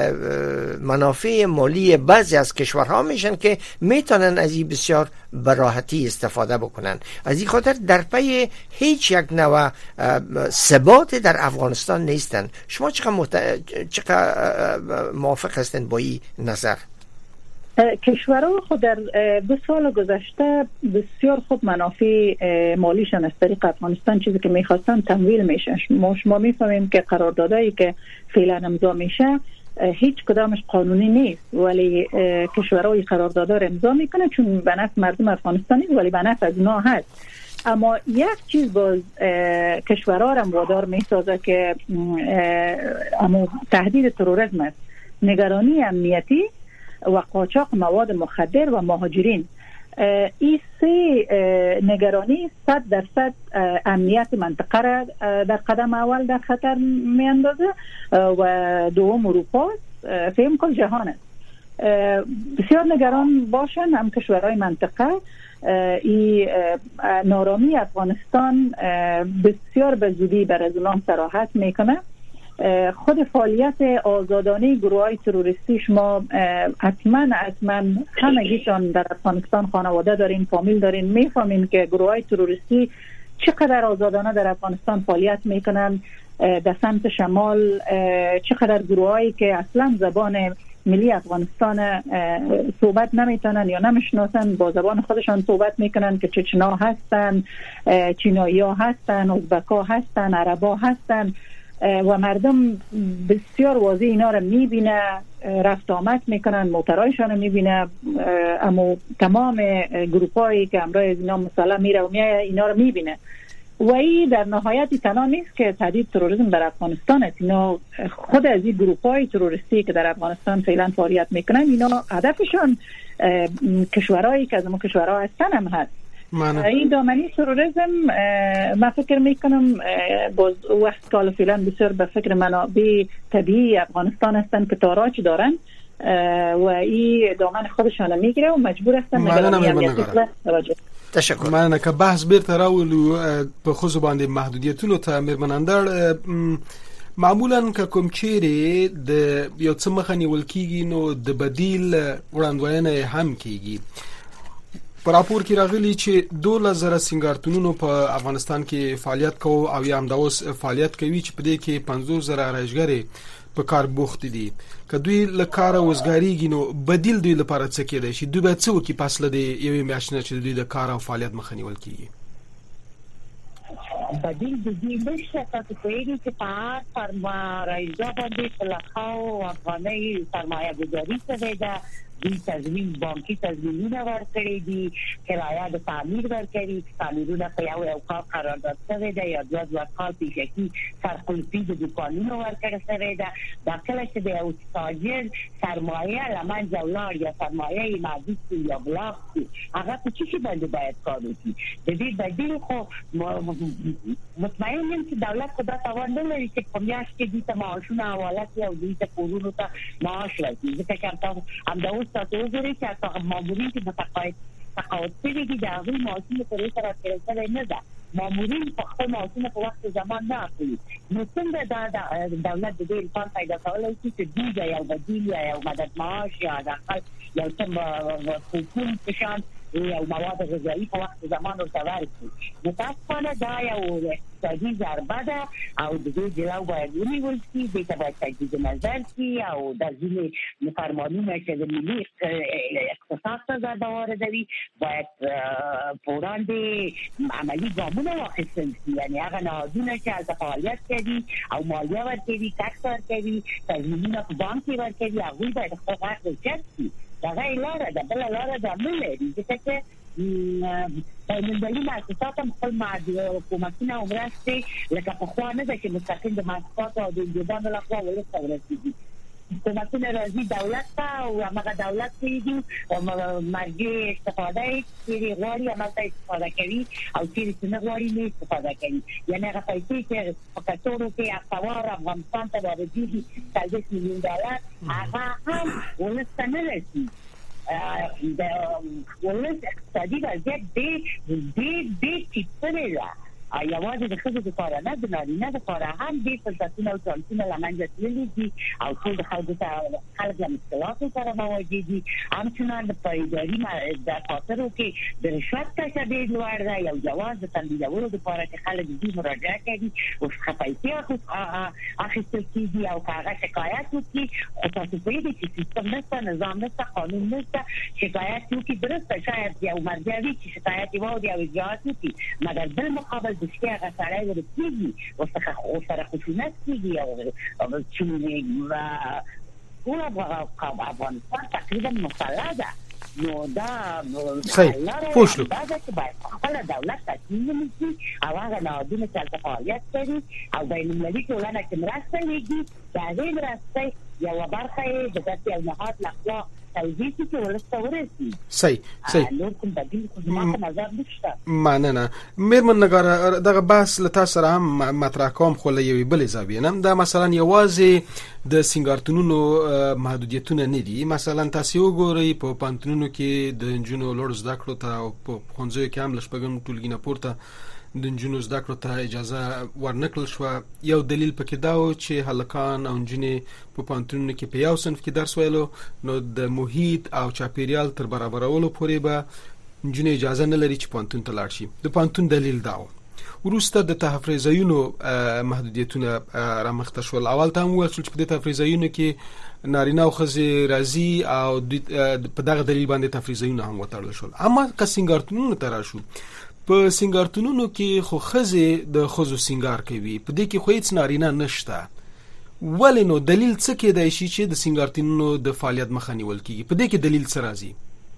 منافع مالی بعضی از کشورها میشن که میتونن از این بسیار براحتی استفاده بکنن، از این خاطر در پی هیچ یک نوع ثبات در افغانستان نیستن. شما چقدر موافق هستن با این نظر؟ کشورها خود در 2 سال گذشته بسیار خوب منافع مالیشان از طریق افغانستان چیزی که میخواستن تمویل میشه. شما میفهمیم که قراردادایی که فعلا امضا میشه هیچ کدامش قانونی نیست، ولی کشورهای قراردادها را امضا میکنه چون به نفع مردم افغانستان نیست ولی به نفع از اونا هست. اما یک چیز باز کشورها را وادار میسازه که اما تهدید تروریسم است، نگرانی امنیتی و قاچاق مواد مخدر و مهاجرین. این 3 نگرانی 100% امنیت منطقه را در قدم اول در خطر می اندازه و دوم اروپا فهم کل جهان است. بسیار نگران باشن هم کشورهای منطقه. این نارامی افغانستان بسیار به زودی بر از اونها سراحت میکنه. خود فعالیت آزادانه گروه های تروریستی شما حتما همگیشان در افغانستان خانواده دارین، فامیل دارین، میفهمین که گروه های تروریستی چقدر آزادانه در افغانستان فعالیت میکنن. در سمت شمال چقدر گروه هایی که اصلا زبان ملی افغانستان صحبت نمیتونن یا نمیشناسن با زبان خودشان صحبت میکنن که چچنا هستن، چینایی ها هستن، ازبکا هستن، عربا هستن و مردم بسیار واضح اینا رو میبینه، رفت آمد میکنن، موترایشان رو میبینه. اما تمام گروپایی که امرای اینا مسلح میره و میایه اینا رو میبینه و این در نهایت تنها نیست که تهدید تروریسم در افغانستان است. اینا خود از این گروپای تروریستی که در افغانستان فعلا فعالیت میکنن اینا هدفشان کشورهایی که از ما کشورها هستن هم هست. این دامنی تروریسم من فکر میکنم باز وقت کال فعلا بسیار به فکر منابع طبیعی افغانستان هستن که تاراج دارن و این دامن خودشان میگیره و مجبور هستن نگرانی امنیتی توجه. تشکر. مننه که بحث بیرته راولو په خو باندې محدودیتونو ته میرمنندر معمولا که کوم چیرې د یو څه مخه نیول کیږي نو د بدیل وړاندوینه هم کیږي. په راپور کې راغلی چې 2000 سنگارتونونو په افغانستان کې فعالیت کوي او یا هم د اوس فعالیت کوي چې په دې کې 50000 ارایشګری په کار بوخت دي. که دوی له کاره وزګاریږي نو بدیل دوی لپاره څه کېدای شي؟ دوی به څه وکړي پس له دې یوې میاشتې نه چې دوی د کار او فعالیت مخه نیول کیږي؟ بدیل د دې نشته. تاسو پوهېږئ چې په هر سرمایه‌ګزاري باندې په لکهو افغانۍ سرمایه‌ګزاري شوې ده دوی تضمین بانکي تضمینونه ورکړي دي، کرایه د تعمیر ورکړي، تعمیرونه په یو کال قرارداد شوی دی یا دوه کال پیشکي سرقلپي د دکانونو ورکړل شوی دی. دا کله چې د یو تاجر سرمایه لمنځه ولاړ یا سرمایه محدود یا بلاغ هغه په څه باندې باید کار وکړي. د دې بدیل خو مطمئن یم چې دولت خدا توان نه لري چې په میاشت کې دې ته معاشونه حواله کړي او دې ته کورونو ته معاش ورکړي. ځکه چې همدا اوس تاسو وګورئ چې هغه مامورین چې د تقاعد شوي دي د هغوی معاشونه پرې سره راټول شوی نه ده. مامورین په خپل معاشونه په وخت زمان نه اخلي. نو څنګه دا دولت د دې امکان پیدا کولی شي چې دوی د یو بدیل یا یو مدد معاش یا د یو څه حقوق په شان یو مواد غذایی په وخت زمان ورته ورکړي. متاسفانه دا یو اقتصادي ضربه ده او د دې جلو باید ونیول شي، دې ته باید تجدید نظر شي او د ځینې فرمانونه چې د ملي اقتصاد ته ضربه واردوي باید په وړاندې عملي ګامونه واخیستل شي. یعنې هغه نهادونه چې هلته فعالیت کوي او مالیه ورکوي، ټکس ورکوي، تضمینونه په بانک کې ورکوي، هغوی باید خپل حق اوچت کړي. دغه لاره ده، بله لاره دا نه لري. ځکه چې بین‌المللي مؤسسات هم خپل حکومتونه او مرستې لکه پخوا نه ده چې مستقیم د مؤسساتو او د انجوګانو لخوا ولس ته ورسېږي. حکومتونه راځي دولت ته او همغه دولت پرېږدي مرجع استفاده یې چېرې غواړي هملته استفاده کوي او چېرې چې نه غواړي نه استفاده کوي. یعنې هغه پیسې چې په کڅوړو کې هفتهوار افغانستان ته واردېږي 40 میلیون ډالر هغه هم ولس ته نه رسي. د ولس اقتصادي وضعیت ډېر ټیټ شوی ده. یوازې د ښځو دپاره نه، د نارینه دپاره هم ډېر فرصتونه او چانسونه له منځه تللي دي او ټول خلک له مشکلاتو سره مواجه دي. همچنان په اداري دفاترو کې د رشوت کچه ډېر لوړ ده. یو جواز د تمدیدولو دپاره چې خلک دې مراجعه کوي ورڅخه پیسې اخیستل کېږي او که هغه شکایت وکړي، خو تاسو پوهېږئ چې سیستم نشته، نظام نشته، قانون نشته. شکایت وکړي درسته، شاید یو مرجع وي چې شکایت یې واوري او اجراات وکړي، مګر بالمقابل د شته هغه سړی ورسېږي ورسره خشونت کېږي او چې ټول افغانستان تقریبا مسله ده. نو دا پوه شو دا چې باید خپله دولت تصمیم ونیسي او هغه نهادونه چې هلته فعالیت کوي او بین‌المللي ټولنه چې مرسته لېږي د هغې مرستې یوه برخه یې د داسې یو نهاد لخوا توضیح شي چې ولس ته ورسي. صحیح نور کوم بدیل خو زما په نظر نشته. مننه. مېرمن نګاره، دغه بحث له تاسو سره هم مطرح کوم خو له یوې بلې زاویې نه. دا مثلا یوازې د سینګارتونونو محدودیتونه نه دي. مثلا تاسو وګورئ په پانتونونو کې د نجونو لوړ زده کړو ته او په ښوونځیو کې هم له شپږم ټولګي نه پورته د نجونو زده کړو ته اجازه ورنکړل شوه. یو دلیل پکې دا و چې هلکان او نجونې په پانتونونو کې په یو صنف کې درس ویلو، نو د محیط او چاپیریال تر برابرولو پورې به نجونې اجازه نه لري چې پانتون ته لاړ شي. د پانتون دلیل دا و. وروسته د تفریح ځایونو محدودیتونه رامخته شول. اول ته هم وویل شول چې په دې تفریح ځایونو کې نارینه او ښځې راځي او په دغه دلیل باندې تفریح ځایونه هم وتړل شول. اما که سینګارتونونو ته راشو، په سینګارتونونو کې خو ښځې د ښځو سینګار کوي، په دې کې خو هیڅ نارینه نشته. ولې نو دلیل څه کېدای شي چې د سینګارتونونو د فعالیت مخه نیول کېږي؟ په دې کې دلیل څه راځي؟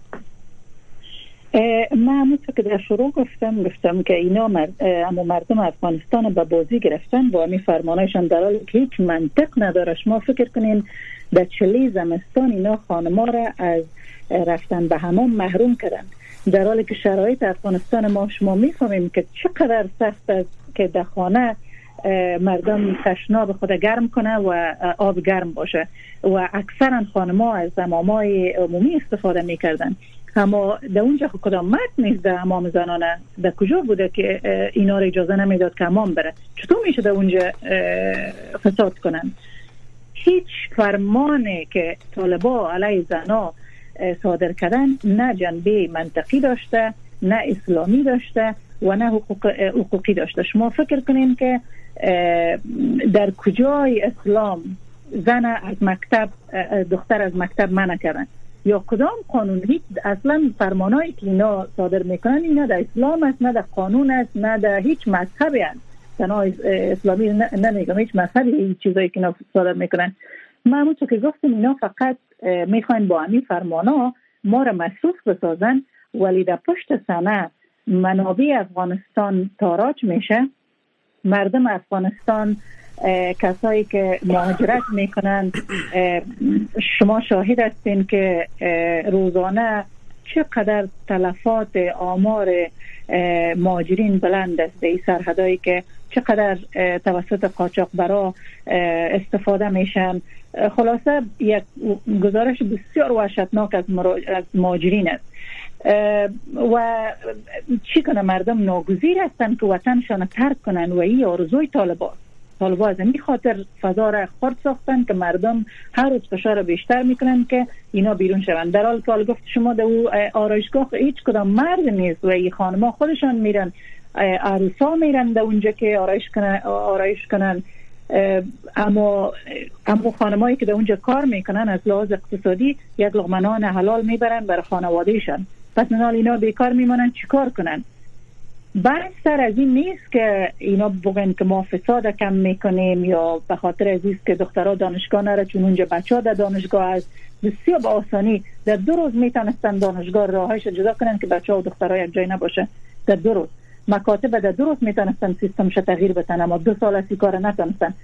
من همونطور که در شروع گفتم که اینا مردم افغانستان به بازی گرفتن با همین فرمانایشان، در حالی که هیچ منطق نداره. شما فکر کنین در چلی زمستان اینا خانما را از رفتن به حمام محروم کردن، در حالی که شرایط افغانستان ما شما میفهمیم که چقدر سخت است که در خانه مردم تشناب خود گرم کنه و آب گرم باشه و اکثرا خانما از حمام‌های عمومی استفاده میکردن. اما در اونجا کدام مرد نیست در حمام زنانه، در کجا بوده که اینا را اجازه نمیداد که حمام بره؟ چطور میشه در اونجا فساد کنن؟ هیچ فرمانی که طالبا علیه زنا صادر کردن نه جنبه منطقی داشته، نه اسلامی داشته و نه حقوقی داشته. شما فکر کنین که در کجای اسلام زن از مکتب، دختر از مکتب منع کردن؟ یا کدام قانون؟ هیچ اصلا فرمانایی که اینا صادر میکنن اینا در اسلام است، نه در قانون است، نه در هیچ مذهبی است. تنها اسلامی نمیگم، هیچ مذهبی هیچ چیزایی که اینا صادر میکنن. معمول که گفتم اینا فقط میخواین با همین فرمانا ما را مصروف بسازن، ولی در پشت صحنه منابع افغانستان تاراج میشه. مردم افغانستان، کسایی که مهاجرت میکنن، شما شاهد هستین که روزانه چقدر تلفات آمار مهاجرین بلند است در سرحدایی که چقدر توسط قاچاقبرا استفاده میشن. خلاصه یک گزارش بسیار وحشتناک از مهاجرین است و چی کنه مردم ناگزیر هستن که وطنشان ترک کنن و این آرزوی طالبان از این خاطر فضا را خرد ساختن که مردم هر روز فشار بیشتر میکنن که اینا بیرون شوند. در حالی که گفت شما در او آرایشگاه هیچ کدام مرد نیست و این خانم‌ها خودشان میرن، عروسا میرن در اونجا که آرایش کنن، اما خانمایی که در اونجا کار میکنن از لحاظ اقتصادی یک لقمه نان حلال میبرن برای خانوادهشان. پس نال اینا بیکار میمونن چیکار کنن؟ بحث سر از این نیست که اینا بگن که ما فساد کم میکنیم یا به خاطر از این که دخترها دانشگاه نره چون اونجا بچه ها در دانشگاه هست. بسیار با آسانی در 2 روز میتونستن دانشگاه راهش جدا کنن که بچه ها و دخترها یک جای نباشه. در 2 روز مکاتب در 2 روز میتونستن سیستمش تغییر بدن، اما 2 سال از این کار نتونستن.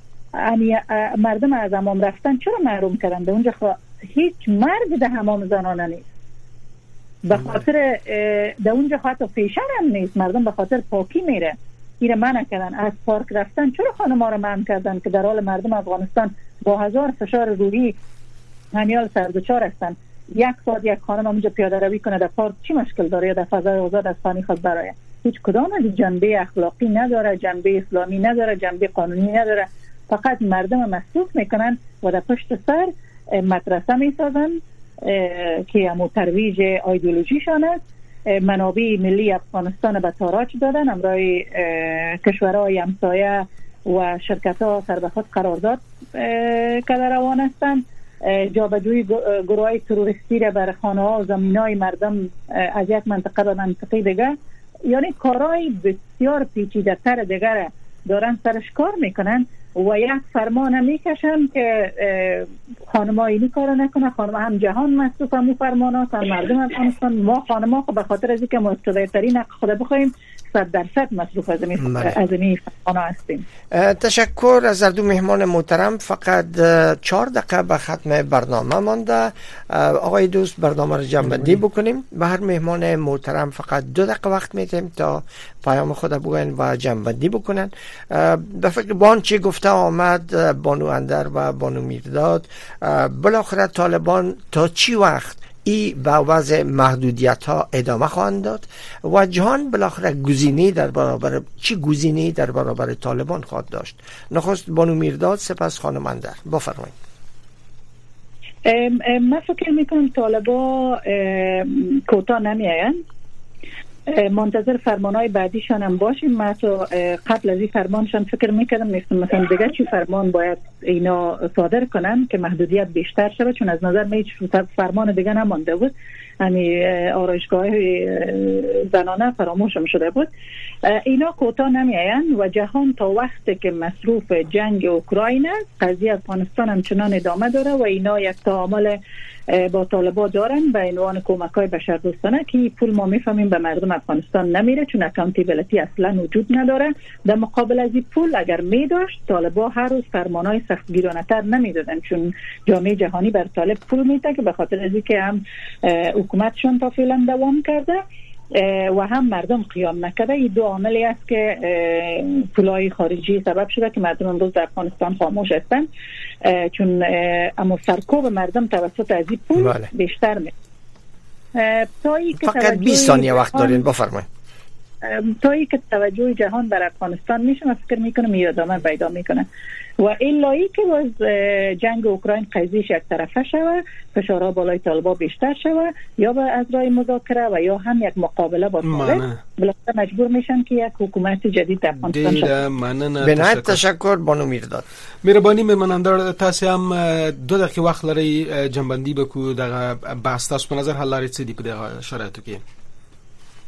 مردم از حمام رفتن چرا محروم کردن؟ در اونجا هیچ مرد در حمام زنانه نیست، به خاطر در اونجا حتی پیشن هم نیست. مردم به خاطر پاکی میره ایره منع کردن. از پارک رفتن چرا خانم‌ها رو منع کردن که در حال مردم افغانستان با هزار فشار روحی همیال سردچار هستن؟ 1 ساعت یک خانم اونجا پیاده روی کنه در پارک چی مشکل داره؟ یا در فضای آزاد از خانه خود برای هیچ کدام از جنبه اخلاقی نداره، جنبه اسلامی نداره، جنبه قانونی نداره. فقط مردم مصروف میکنن و در پشت سر مدرسه میسازن که همو ترویج ایدئولوژیشان است. منابع ملی افغانستان به تاراج دادن، امرای کشورهای همسایه و شرکت‌ها سر به خود قرارداد که در روان هستند. جابجوی گروه‌های تروریستی را بر خانه‌ها و زمین‌های مردم از یک منطقه به منطقه دیگر، یعنی کارهای بسیار پیچیده‌تر دیگر دارن سرش کار میکنن و یک فرمان میکشن که خانم‌ها اینی کارو نکنه. خانم‌ها هم جهان مصروف همون فرمانات، هم مردم افغانستان. ما خانم‌ها به خاطر از اینکه مستقل‌ترین حق خود بخوایم 100% مصروف از این فرمان‌ها هستیم. تشکر از هر دو مهمان محترم. فقط 4 دقیقه به ختم برنامه مانده. آقای دوست برنامه رو جمع‌بندی بکنیم. به هر مهمان محترم فقط 2 دقیقه وقت میدیم تا پیام خود بگن و جمع‌بندی بکنن. به فکر بان چی گفته آمد بانو اندر و بانو میرداد، بالاخره طالبان تا چی وقت به وضع محدودیت ها ادامه خواهند داد و جهان بالاخره گزینه‌ای در برابر طالبان خواهد داشت؟ نخست بانو میرداد، سپس خانم اندر. بفرمایید. من فکر میکنم طالبا کوتاه نمیاین، منتظر فرمانهای بعدیشان هم باشیم. من تو قبل از این فرمانشان فکر میکردم مثلا دیگه چی فرمان باید اینا صادر کنن که محدودیت بیشتر شود، چون از نظر من هیچ فرمان دیگه نمانده بود. یعنی آرایشگاه زنانه فراموش شده بود. اینا کوتاه نمیاین و جهان تا وقتی که مصروف جنگ اوکراین است، قضیه افغانستان همچنان ادامه داره و اینا یک تعامل با طالبا دارن به عنوان کمک‌های بشردوستانه که پول ما میفهمیم به مردم افغانستان نمیره، چون اکانتیبلیتی اصلا وجود نداره. در مقابل از این پول اگر میداشت طالبا هر روز فرمان‌های سختگیرانه‌تر نمیدادن، چون جامعه جهانی بر طالب پول میده که به خاطر از اینکه هم حکومتشون تا فعلا دوام کرده و هم مردم قیام نکرده. این 2 عاملی است که پولای خارجی سبب شده که مردم امروز در افغانستان خاموش هستند، چون اما سرکوب مردم توسط از این پول بیشتر میشه. فقط 20 ثانیه وقت دارین، بفرمایید. تا ای که توجه جهان بر افغانستان میشه، من فکر میکنم ادامه پیدا میکنه و الهی که باز جنگ اوکراین قضیهش یک طرفه شوه، فشارها بالای طالبان بیشتر شوه، یا به از راه مذاکره و یا هم یک مقابله با طالب، بالاخره مجبور میشن که یک حکومت جدید در افغانستان شد. بنایت تشکر بانو میرداد. مهربانی میمنم تاسو هم 2 دقیقه وخت لري جنبندی بکو دغه بحث تاسو په نظر حل لري څه دی په دغه شرایطو کې؟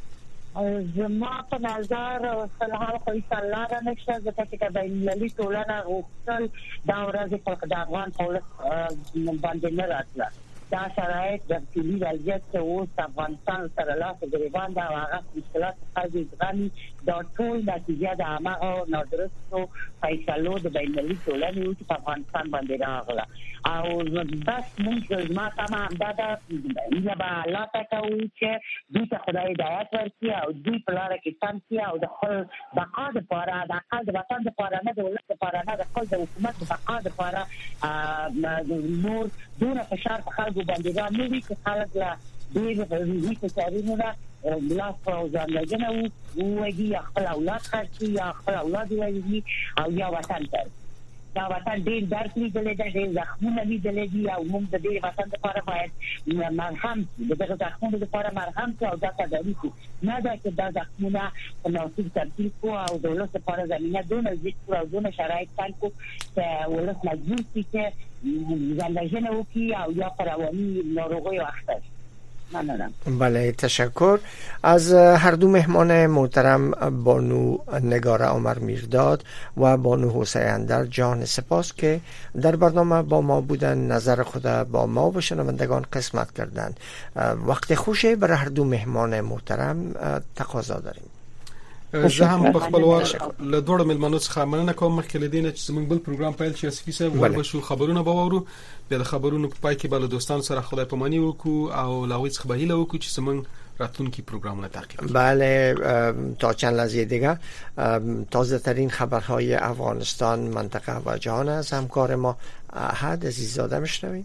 زما په نظر صلاح فیصله را نشته ځکه چې بین‌المللي ټولنه غوښتل دا ورځ په افغان پولیس باندې نه راتله. دا شرایط د کلی وضعیت چې اوس افغانستان سره لاس ګریوان دا هغه مشکلات خالي ځغاني دا ټول نتیجه د هغه نادرستو فیصلو د بین‌المللي ټولنې چې په افغانستان باندې راغله او بس موږ ما تمام دا نه به الله تعالی چې دوی ته خدای هدایت ورکړي او دوی په لاره کې تم شي او د خپل بقا لپاره د خپل د وطن لپاره نه د ولس لپاره نه د خپل د حکومت د بقا لپاره نور دونه فشار په خلکو باندې را نه وي چې خلک لا ډېر روحي فشارونه را لاس په ځانګړنه ووږي یا خپل اولاد خرڅي یا خپل اولاد وږي او یا وطن ته دا وطن ډېر درد لیدلی دی ډېر زخمونه لیدلی دي او موږ د دې وطن لپاره باید مرهم د دغه زخمونو لپاره مرهم شو او دا تداوي شي نه دا چې دا زخمونه په مناسب ترتیب کو او د ولس لپاره زمینه دونه زیات کړو او دونه شرایط تنګ کړو چې ولس مجبور شي چې ځانګړنه وکړي او یا په رواني ناروغیو اخته شي. بله تشکر از هر دو مهمان محترم بانو نگار عمر میرداد و بانو حسین جان سپاس که در برنامه با ما بودن نظر خود با ما و شنوندگان قسمت کردند. وقت خوشه برای هر دو مهمان محترم تقاضا داریم. زه هم په خپل وار له دوړو ملمنو څخه مننه کوم مخکې لدینه چې زموږ بل پروګرام پیل شي اسفي صاحب ور بشو خبرونه به وورو بیا د خبرونو په پای کې بل دوستان سره خدای پاماني وکړو او لاوي څخه به هیله وکړو چې زموږ راتلونکي پروګرامونه تعقیب کړو. بله تا چند لحظه دیگه تازه ترین خبرهای افغانستان منطقه و جهان از همکار ما احد عزیزاده میشنویم.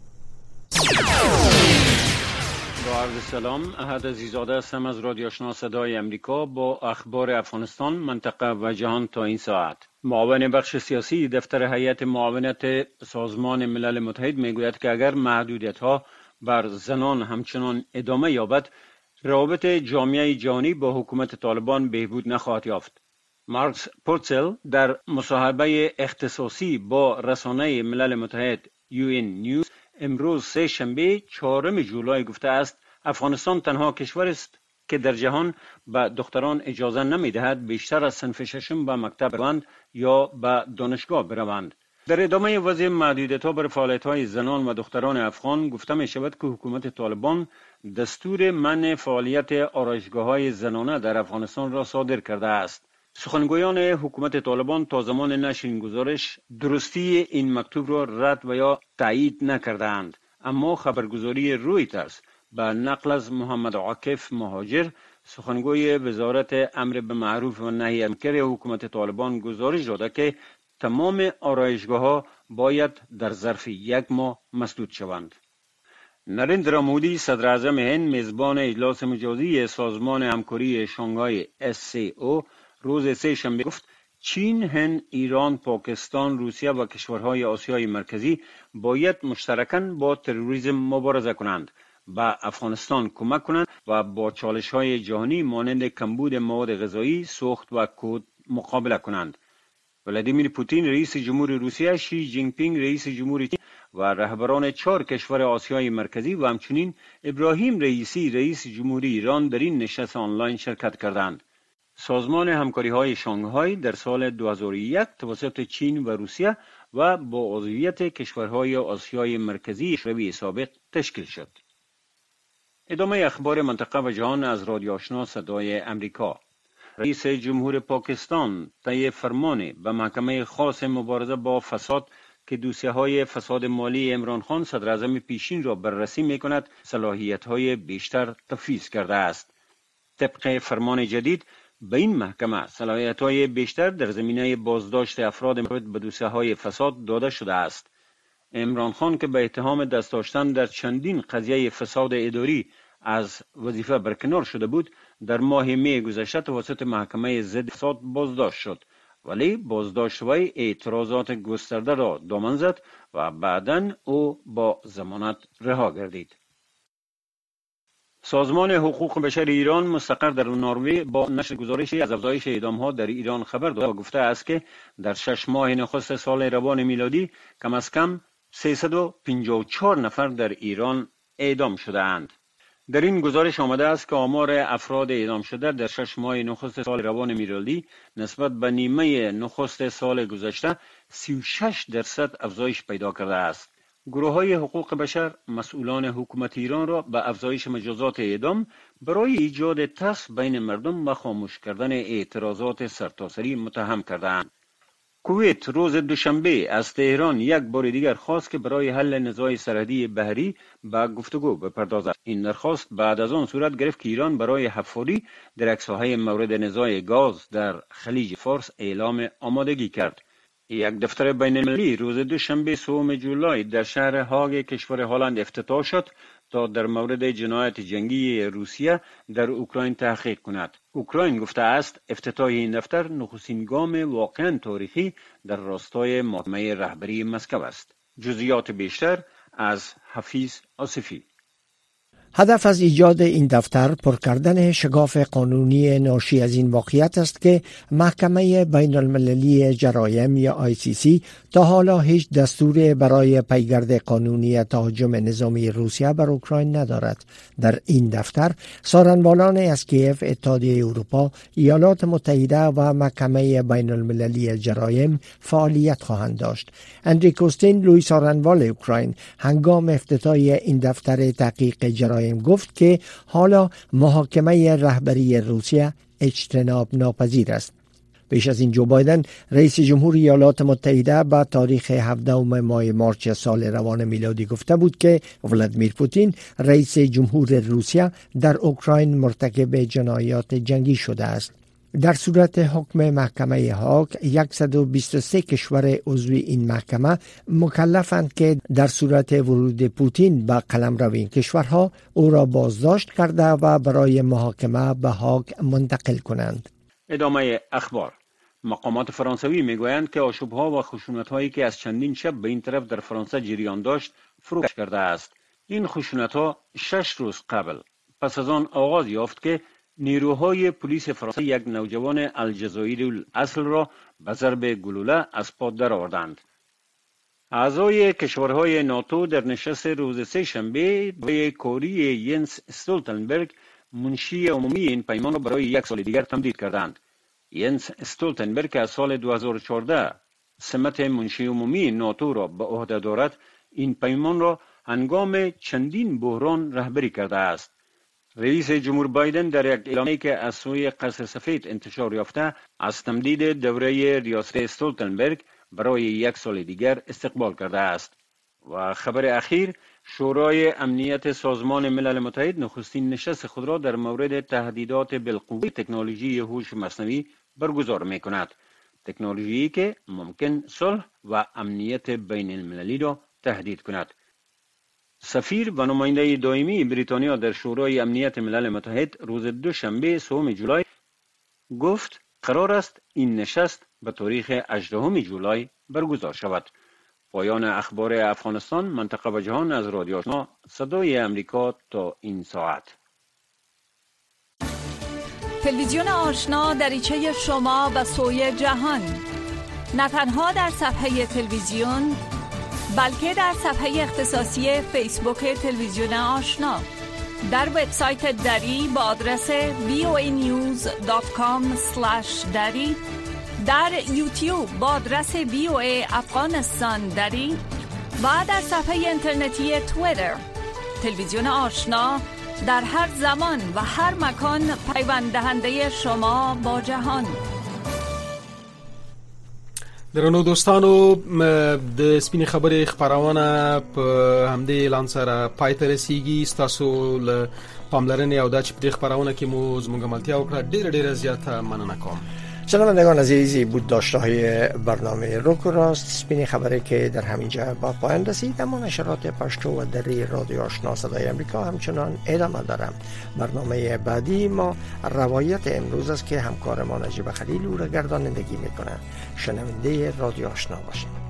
با عرض سلام، احد عزیزاده هستم از رادیو آشنا صدای امریکا با اخبار افغانستان منطقه و جهان تا این ساعت. معاون بخش سیاسی دفتر هیئت معاونت سازمان ملل متحد میگوید که اگر محدودیت‌ها بر زنان همچنان ادامه یابد، روابط جامعه جهانی با حکومت طالبان بهبود نخواهد یافت. مارکس پورتسل در مصاحبه اختصاصی با رسانه ملل متحد UN نیوز امروز سه شنبه 4 جولای گفته است افغانستان تنها کشور است که در جهان به دختران اجازه نمی‌دهد بیشتر از صنف ششم به مکتب بروند یا به دانشگاه بروند. در ادامه وضع محدودیت‌ها بر فعالیت‌های زنان و دختران افغان گفته می‌شود که حکومت طالبان دستور منع فعالیت آرایشگاه‌های زنانه در افغانستان را صادر کرده است. سخنگویان حکومت طالبان تا زمان نشر این گزارش درستی این مکتوب را رد و یا تایید نکردند، اما خبرگزاری رویترز به نقل از محمد عاکف مهاجر سخنگوی وزارت امر بالمعروف و نهی عن منکر حکومت طالبان گزارش داده که تمام آرایشگاه‌ها باید در ظرف 1 ماه مسدود شوند. نریندرا مودی صدر اعظم هند میزبان اجلاس مجازی سازمان همکاری شانگهای SCO روز سه شنبه گفت چین، هند، ایران، پاکستان، روسیه و کشورهای آسیای مرکزی باید مشترکاً با تروریسم مبارزه کنند، به افغانستان کمک کنند و با چالش‌های جهانی مانند کمبود مواد غذایی، سوخت و کود مقابله کنند. ولادیمیر پوتین رئیس جمهور روسیه، شی جین پینگ رئیس جمهور چین و رهبران 4 کشور آسیای مرکزی و همچنین ابراهیم رئیسی رئیس جمهوری ایران در این نشست آنلاین شرکت کردند. سازمان همکاری‌های شانگهای در سال 2001 توسط چین و روسیه و با عضویت کشورهای آسیای مرکزی شوروی سابق تشکیل شد. ادامه اخبار منطقه و جهان از رادیو آشنا صدای امریکا. رئیس جمهور پاکستان طی فرمان به محکمه خاص مبارزه با فساد که دوسیه‌های فساد مالی عمران خان صدر اعظم پیشین را بررسی می‌کند، صلاحیت‌های بیشتر تفویض کرده است. طبق فرمان جدید به این محکمه صلاحیت‌های بیشتر در زمینه بازداشت افراد مربوط به دوسیه‌های فساد داده شده است. عمران خان که به اتهام دست داشتن در چندین قضیه فساد اداری از وظیفه برکنار شده بود، در ماه می گذشته توسط محکمه ضد فساد بازداشت شد، ولی بازداشت وی اعتراضات گسترده را دامن زد و بعداً او با ضمانت رها گردید. سازمان حقوق بشر ایران مستقر در نروژ با نشر گزارشی از افزایش اعدام‌ها در ایران خبر داده و گفته است که در 6 ماه نخست سال روان میلادی کم از کم 354 نفر در ایران اعدام شده اند. در این گزارش آمده است که آمار افراد اعدام شده در 6 ماه نخست سال روان میلادی نسبت به نیمه نخست سال گذشته 36% افزایش پیدا کرده است. گروه‌های حقوق بشر مسئولان حکومت ایران را به افزایش مجازات اعدام برای ایجاد ترس بین مردم و خاموش کردن اعتراضات سرتاسری متهم کردند. کویت روز دوشنبه از تهران یک بار دیگر خواست که برای حل نزاع سرحدی بحری به گفتگو بپردازد. این درخواست بعد از آن صورت گرفت که ایران برای حفاری در عکس‌های مورد نزاع گاز در خلیج فارس اعلام آمادگی کرد. یک دفتر بین المللی روز دوشنبه 3 جولای در شهر هاگ کشور هلند افتتاح شد تا در مورد جنایت جنگی روسیه در اوکراین تحقیق کند. اوکراین گفته است افتتاح این دفتر نخستین گام واقعا تاریخی در راستای محاکمه رهبری مسکو است. جزئیات بیشتر از حفیظ آصفی. هدف از ایجاد این دفتر پر کردن شگاف قانونی ناشی از این واقعیت است که محکمه بین المللی جرایم یا ICC تا حالا هیچ دستور برای پیگرد قانونی تهاجم نظامی روسیه بر اوکراین ندارد. در این دفتر سارنوالان از کیف، اتحادیه اروپا، ایالات متحده و محکمه بین المللی جرایم فعالیت خواهند داشت. اندری کوستین، لوی سارنوال اوکراین، هنگام افتتاح این دفتر تحقیق جرایم گفت که حالا محاکمه رهبری روسیه اجتناب ناپذیر است. پیش از این جو بایدن رئیس جمهور ایالات متحده با تاریخ 17 ماه مارچ سال روان میلادی گفته بود که ولادیمیر پوتین رئیس جمهور روسیه در اوکراین مرتکب جنایات جنگی شده است. در صورت حکم محکمه هاگ 123 کشور عضو این محکمه مکلفند که در صورت ورود پوتین به قلمرو این کشورها او را بازداشت کرده و برای محاکمه به هاگ منتقل کنند. ادامه اخبار. مقامات فرانسوی میگویند که آشوب‌ها و خشونت‌هایی که از چندین شب به این طرف در فرانسه جریان داشت فروکش کرده است. این خشونت‌ها 6 روز قبل پس از آن آغاز یافت که نیروهای پلیس فرانسه یک نوجوان الجزایری الاصل را به ضرب گلوله از پا درآوردند. اعضای کشورهای ناتو در نشست روز سه شنبه به کوری ینس استولتنبرگ منشی عمومی این پیمان را برای یک سال دیگر تمدید کردند. ینس استولتنبرگ که از سال 2014 سمت منشی عمومی ناتو را به عهده دارد، این پیمان را هنگام چندین بحران رهبری کرده است. رئیس جمهور بایدن در یک اعلامیه که از سوی قصر سفید انتشار یافته از تمدید دوره ریاست استولتنبرگ برای یک سال دیگر استقبال کرده است. و خبر اخیر، شورای امنیت سازمان ملل متحد نخستین نشست خود را در مورد تهدیدات بالقوه تکنولوژی هوش مصنوعی برگزار می کند. تکنولوژی که ممکن صلح و امنیت بین المللی را تهدید کند. سفیر و نماینده دائمی بریتانیا در شورای امنیت ملل متحد روز دوشنبه 3 جولای گفت قرار است این نشست به تاریخ 18 جولای برگزار شود. پایان اخبار افغانستان، منطقه و جهان از رادیو آشنا صدای امریکا تا این ساعت. تلویزیون آشنا دریچه شما به سوی جهان، نه تنها در صفحه تلویزیون بلکه در صفحه اختصاصی فیسبوک تلویزیون آشنا، در وبسایت دری با آدرس voanews.com/dari، در یوتیوب با آدرس VOA افغانستان دری و در صفحه اینترنتی توییتر. تلویزیون آشنا در هر زمان و هر مکان پیوند دهنده شما با جهان. درنو دوستانو، د سپینې خبرې خبرونه په همدې اعلان سره پای ته رسیږي. تاسو له پاملرنې او دا چې په دې خبرونه کې مو زموږ ملتیا وکړه ډېره زیاته مننه کوم. شنوندگان عزیزی، بود داشته های برنامه روک و راست، سپینی خبری که در همین جا با پایان رسید. اما نشرات پشتو و دری رادیو آشنا صدای امریکا همچنان ادامه دارم. برنامه بعدی ما روایت امروز است که همکار ما نجیب خلیل او را گردانندگی میکنه. شنونده رادیو آشنا باشید.